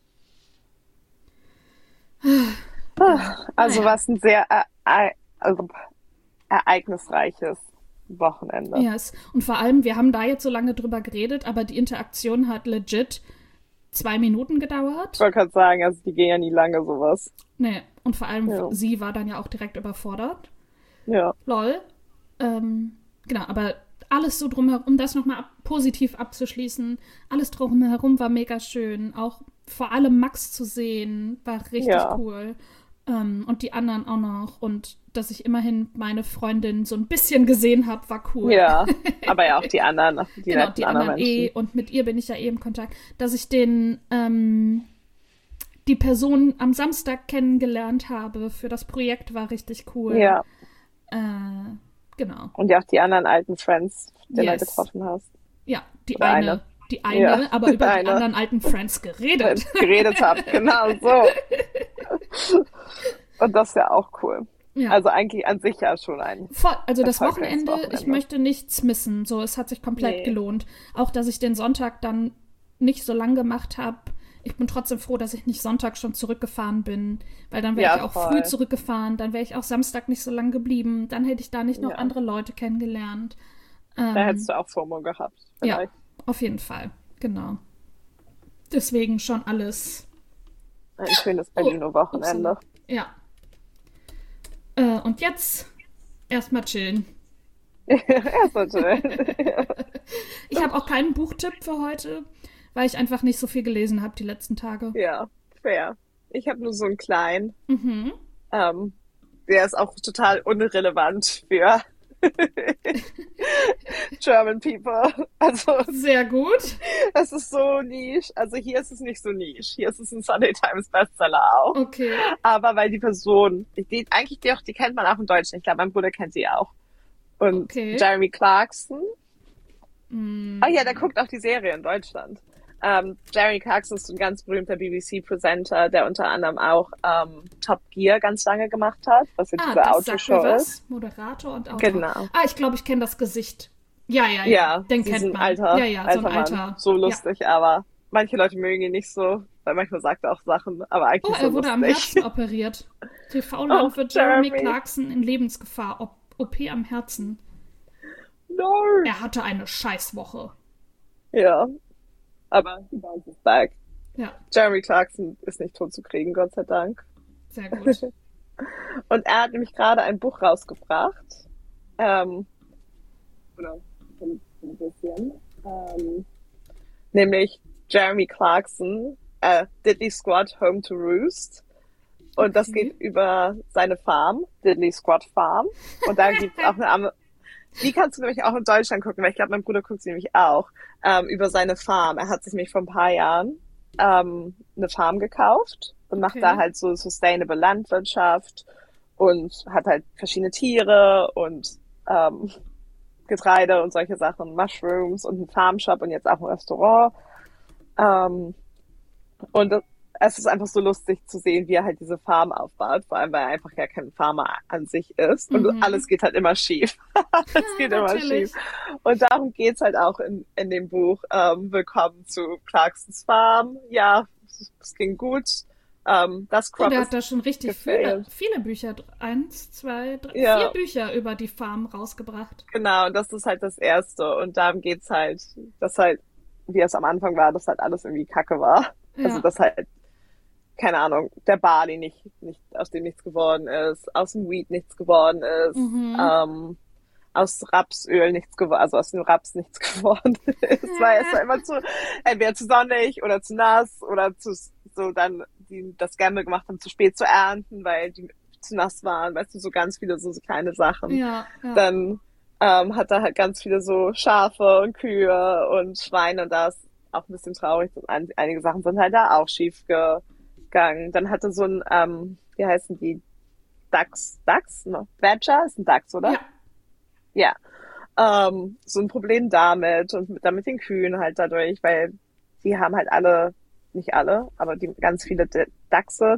Also Naja. was ein sehr also ereignisreiches Wochenende. Yes. Und vor allem, wir haben da jetzt so lange drüber geredet, aber die Interaktion hat legit 2 Minuten gedauert. Ich wollte gerade sagen, also die gehen ja nie lange sowas. Nee, und vor allem, Ja. sie war dann ja auch direkt überfordert. Ja. Lol. Genau, aber alles so drumherum, um das nochmal positiv abzuschließen, alles drumherum war mega schön. Auch vor allem Max zu sehen, war richtig Ja. cool. Und die anderen auch noch. Und dass ich immerhin meine Freundin so ein bisschen gesehen habe, war cool. Ja. Aber ja auch die anderen, die Genau, netten die anderen anderen Menschen. und mit ihr bin ich ja im Kontakt. Dass ich die Person am Samstag kennengelernt habe für das Projekt, war richtig cool. Ja. Genau. Und ja auch die anderen alten Friends, die du Yes. getroffen hast. Ja, die Oder eine. eine. Die eine, Ja, aber über die eine. anderen alten Friends geredet. Geredet habt. Genau so. Und das ist ja auch cool. Ja. Also eigentlich an sich ja schon ein. Also das erfolgreiches Wochenende, ich möchte nichts missen. So, es hat sich komplett Nee. gelohnt. Auch, dass ich den Sonntag dann nicht so lang gemacht habe. Ich bin trotzdem froh, dass ich nicht Sonntag schon zurückgefahren bin, weil dann wäre Ja, ich auch voll. früh zurückgefahren, dann wäre ich auch Samstag nicht so lang geblieben, dann hätte ich da nicht noch Ja. andere Leute kennengelernt. Da hättest du auch FOMO gehabt. Ja, Vielleicht. auf jeden Fall, genau. Deswegen schon alles. Ein schönes Berliner Wochenende. Upsala. Ja. Und jetzt erstmal chillen. Erstmal schön. Ich habe auch keinen Buchtipp für heute, weil ich einfach nicht so viel gelesen habe die letzten Tage. Ja, fair. Ich habe nur so einen kleinen. Mhm. Der ist auch total unrelevant für German people. Also Sehr gut. es ist so niche. Also hier ist es nicht so niche. Hier ist es ein Sunday Times Bestseller auch. Okay. Aber weil die Person, die kennt man auch in Deutschland. Ich glaube, mein Bruder kennt sie auch. Und Okay. Jeremy Clarkson. Mm, Oh ja, der guckt auch die Serie in Deutschland. Jeremy Clarkson ist ein ganz berühmter BBC-Presenter, der unter anderem auch Top Gear ganz lange gemacht hat, was ja diese das sagt Autoshow mir ist. was. Moderator und Autor. Genau. Ich glaube, ich kenne das Gesicht. Ja. Ja, Den sie kennt ist ein man. alter, Ja, so ein Mann. alter. So lustig, aber manche Leute mögen ihn nicht so, weil manchmal sagt er auch Sachen, aber Oh, eigentlich so er wurde am lustig. Herzen operiert. TV-Land Oh, wird Jeremy Jeremy. Clarkson in Lebensgefahr. OP am Herzen. No. Er hatte eine Scheißwoche. Ja, aber he bounces back. Ja, Jeremy Clarkson ist nicht tot zu kriegen, Gott sei Dank. sehr gut. Und er hat nämlich gerade ein Buch rausgebracht. Oder ein bisschen. Nämlich Jeremy Clarkson, Diddley Squad Home to Roost. Und das Okay. geht über seine Farm, Diddley Squad Farm. Und da gibt es auch die kannst du nämlich auch in Deutschland gucken, weil ich glaube, mein Bruder guckt sie nämlich auch, über seine Farm. Er hat sich nämlich vor ein paar Jahren eine Farm gekauft und macht da Okay. halt so Sustainable Landwirtschaft und hat halt verschiedene Tiere und Getreide und solche Sachen, Mushrooms und einen Farmshop und jetzt auch ein Restaurant. Ähm, und es ist einfach so lustig zu sehen, wie er halt diese Farm aufbaut, vor allem weil er einfach ja kein Farmer an sich ist. Und alles geht halt immer schief. Es geht immer Natürlich. schief. Und darum geht's halt auch in dem Buch. Willkommen zu Clarksons Farm. Ja, es ging gut. Das Oh, Crop der ist hat da schon richtig gefailt. viele Bücher. 1, 2, 3, 4 Ja, Bücher über die Farm rausgebracht. genau. Und das ist halt das Erste. Und darum geht's halt, dass halt, wie es am Anfang war, dass halt alles irgendwie Kacke war. Also, Ja. dass halt keine Ahnung, der Barley nicht, aus dem nichts geworden ist, aus dem Wheat nichts geworden ist, Mhm. aus Rapsöl nichts geworden, also aus dem Raps nichts geworden ist, weil es war immer entweder zu sonnig oder zu nass oder so dann, die das Gamble gemacht haben, zu spät zu ernten, weil die zu nass waren, weißt du, so ganz viele so kleine Sachen. Ja, ja. Dann, hat er halt ganz viele so Schafe und Kühe und Schweine und da ist auch ein bisschen traurig. Einige Sachen sind halt da auch schief gegangen. Dann hatte so ein, wie heißen die? Dachs? No, Badger ist ein Dachs, oder? Ja. Ja. So ein Problem damit und dann mit den Kühen halt dadurch, weil die haben halt alle, nicht alle, aber die ganz viele Dachse,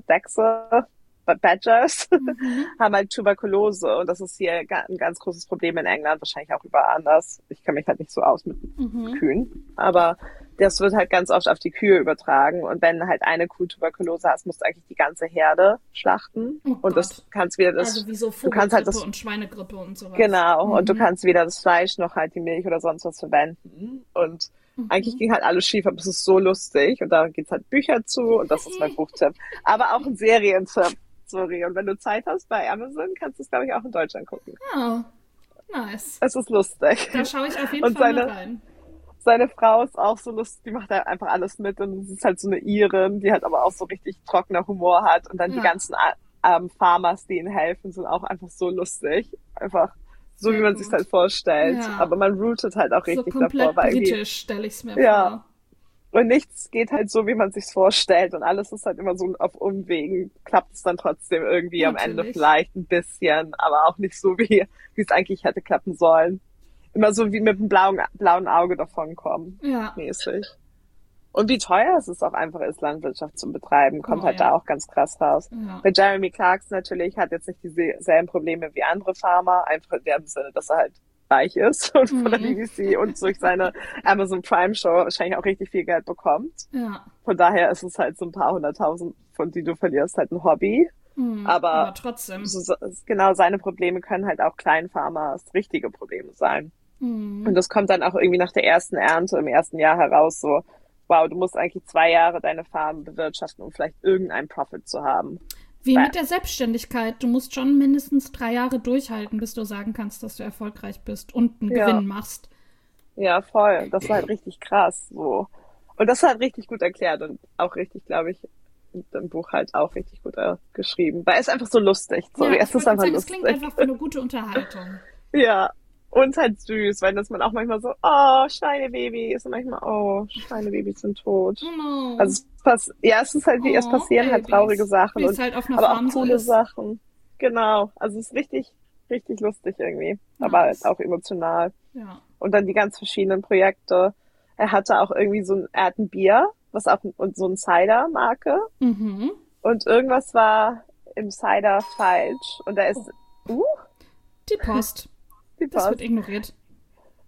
Badgers Mhm. haben halt Tuberkulose und das ist hier ein ganz großes Problem in England, wahrscheinlich auch überall anders. Ich kenne mich halt nicht so aus mit Mhm. Kühen, aber das wird halt ganz oft auf die Kühe übertragen und wenn halt eine Kuh Tuberkulose hast, musst du eigentlich die ganze Herde schlachten Oh und das Gott. kannst wieder Also wie so du kannst halt Vogelgrippe das, und Schweinegrippe und sowas. genau, und du Mhm. kannst weder das Fleisch noch halt die Milch oder sonst was verwenden und eigentlich Mhm. ging halt alles schief, aber es ist so lustig und da gibt's halt Bücher zu und das ist mein Buchtipp. Aber auch ein Serientipp. Sorry. Und wenn du Zeit hast bei Amazon, kannst du es, glaube ich, auch in Deutschland gucken. Oh, nice. Es ist lustig. Da schaue ich auf jeden Und Fall mal rein. seine Frau ist auch so lustig, die macht halt einfach alles mit und es ist halt so eine Irin, die halt aber auch so richtig trockener Humor hat und dann die Ja, ganzen Farmers, die ihnen helfen, sind auch einfach so lustig. Einfach so, wie sehr man sich gut. halt vorstellt. Ja, Aber man rootet halt auch so richtig davor, komplett weil irgendwie, britisch stelle ich es mir ja, vor. und nichts geht halt so, wie man sich's vorstellt und alles ist halt immer so auf Umwegen. Klappt es dann trotzdem irgendwie am Ende Natürlich. vielleicht ein bisschen, aber auch nicht so, wie es eigentlich hätte klappen sollen. Immer so wie mit einem blauen Auge davonkommen, Ja. mäßig. Und wie teuer es auch einfach ist, Landwirtschaft zu betreiben, kommt Oh halt da ja. auch ganz krass raus. Ja. Bei Jeremy Clarkson natürlich hat jetzt nicht dieselben Probleme wie andere Farmer, einfach in dem Sinne, dass er halt reich ist und von der Mhm. BBC und durch seine Amazon Prime Show wahrscheinlich auch richtig viel Geld bekommt. Ja. Von daher ist es halt so ein paar hunderttausend, von die du verlierst, halt ein Hobby. Mhm. Aber Aber trotzdem. genau seine Probleme können halt auch Kleinfarmers richtige Probleme sein. Und Mhm. das kommt dann auch irgendwie nach der ersten Ernte im ersten Jahr heraus so, wow, du musst eigentlich 2 Jahre deine Farm bewirtschaften, um vielleicht irgendeinen Profit zu haben. Wie Weil, mit der Selbstständigkeit. Du musst schon mindestens 3 Jahre durchhalten, bis du sagen kannst, dass du erfolgreich bist und einen ja, Gewinn machst. ja, voll. Das war halt richtig krass, so. Und das ist halt richtig gut erklärt und auch richtig, glaube ich, im Buch halt auch richtig gut geschrieben. Weil es ist einfach so lustig, sorry, Ja, es ich ist wollte gerade einfach sagen, es klingt lustig. einfach wie eine gute Unterhaltung. Ja, und halt süß, weil das man auch manchmal so, oh, Schweinebabys und manchmal, oh, Schweinebabys sind tot. Oh no. Also ja, es ist halt wie, es Oh, passieren halt traurige Babys. Sachen Wie es und halt auf einer aber auch Farm so coole ist. Sachen. Genau. Also es ist richtig, richtig lustig irgendwie. Aber halt Nice. auch emotional. Ja. Und dann die ganz verschiedenen Projekte. Er hatte auch irgendwie er hat ein Bier, was auch, und so ein Cider-Marke. Mhm. Und irgendwas war im Cider falsch. Und da ist, Oh, uh, die Post. die Das wird Post. ignoriert.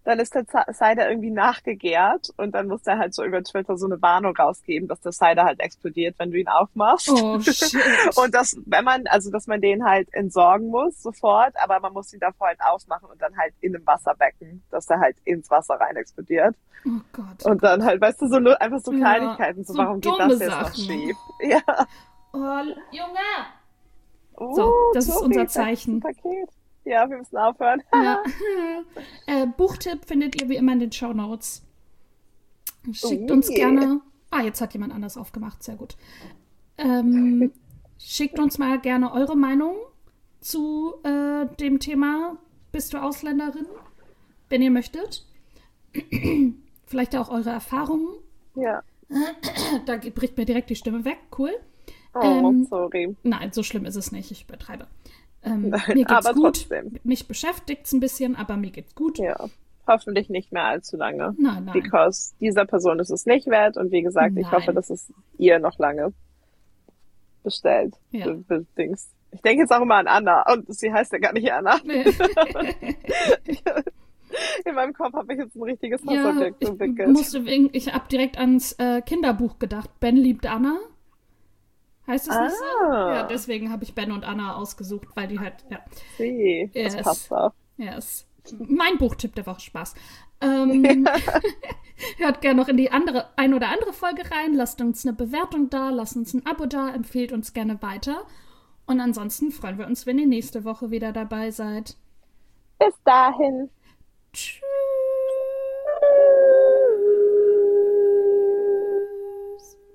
dann ist der Cider irgendwie nachgegärt und dann muss der halt so über Twitter so eine Warnung rausgeben, dass der Cider halt explodiert, wenn du ihn aufmachst. Oh, shit. Und dass man den halt entsorgen muss sofort, aber man muss ihn davor halt aufmachen und dann halt in einem Wasserbecken, dass der halt ins Wasser rein explodiert. Oh Gott. Und dann halt, weißt du, so nur einfach so Ja, Kleinigkeiten, so so warum geht dumme das jetzt Sachen. noch schief? Ja. Oh, Junge! So, das ist unser Zeichen. Paket. Ja, wir müssen aufhören. Ja. Buchtipp findet ihr wie immer in den Shownotes. Schickt uns gerne. Jetzt hat jemand anders aufgemacht. Sehr gut. Schickt uns mal gerne eure Meinung zu dem Thema Bist du Ausländerin? Wenn ihr möchtet. Vielleicht auch eure Erfahrungen. Ja. Da bricht mir direkt die Stimme weg. Cool. Sorry. Nein, so schlimm ist es nicht. Ich übertreibe. Nein, Mir geht's aber gut. trotzdem. Mich beschäftigt's ein bisschen, aber mir geht's gut. Ja. Hoffentlich nicht mehr allzu lange. Nein. Because dieser Person ist es nicht wert und wie gesagt, ich Nein. hoffe, dass es ihr noch lange bestellt. Ja. Dings. Ich denke jetzt auch immer an Anna und sie heißt ja gar nicht Anna. Nee. In meinem Kopf habe ich jetzt ein richtiges Ja, Hassobjekt entwickelt. ich habe direkt ans Kinderbuch gedacht. Ben liebt Anna. Heißt es nicht so? Ja, deswegen habe ich Ben und Anna ausgesucht, weil die halt, ja. Sie, das Yes. passt auch. Ja, ist mein Buchtipp der Woche. Spaß. Hört gerne noch in die ein oder andere Folge rein. Lasst uns eine Bewertung da, lasst uns ein Abo da, empfehlt uns gerne weiter. Und ansonsten freuen wir uns, wenn ihr nächste Woche wieder dabei seid. Bis dahin. Tschüss.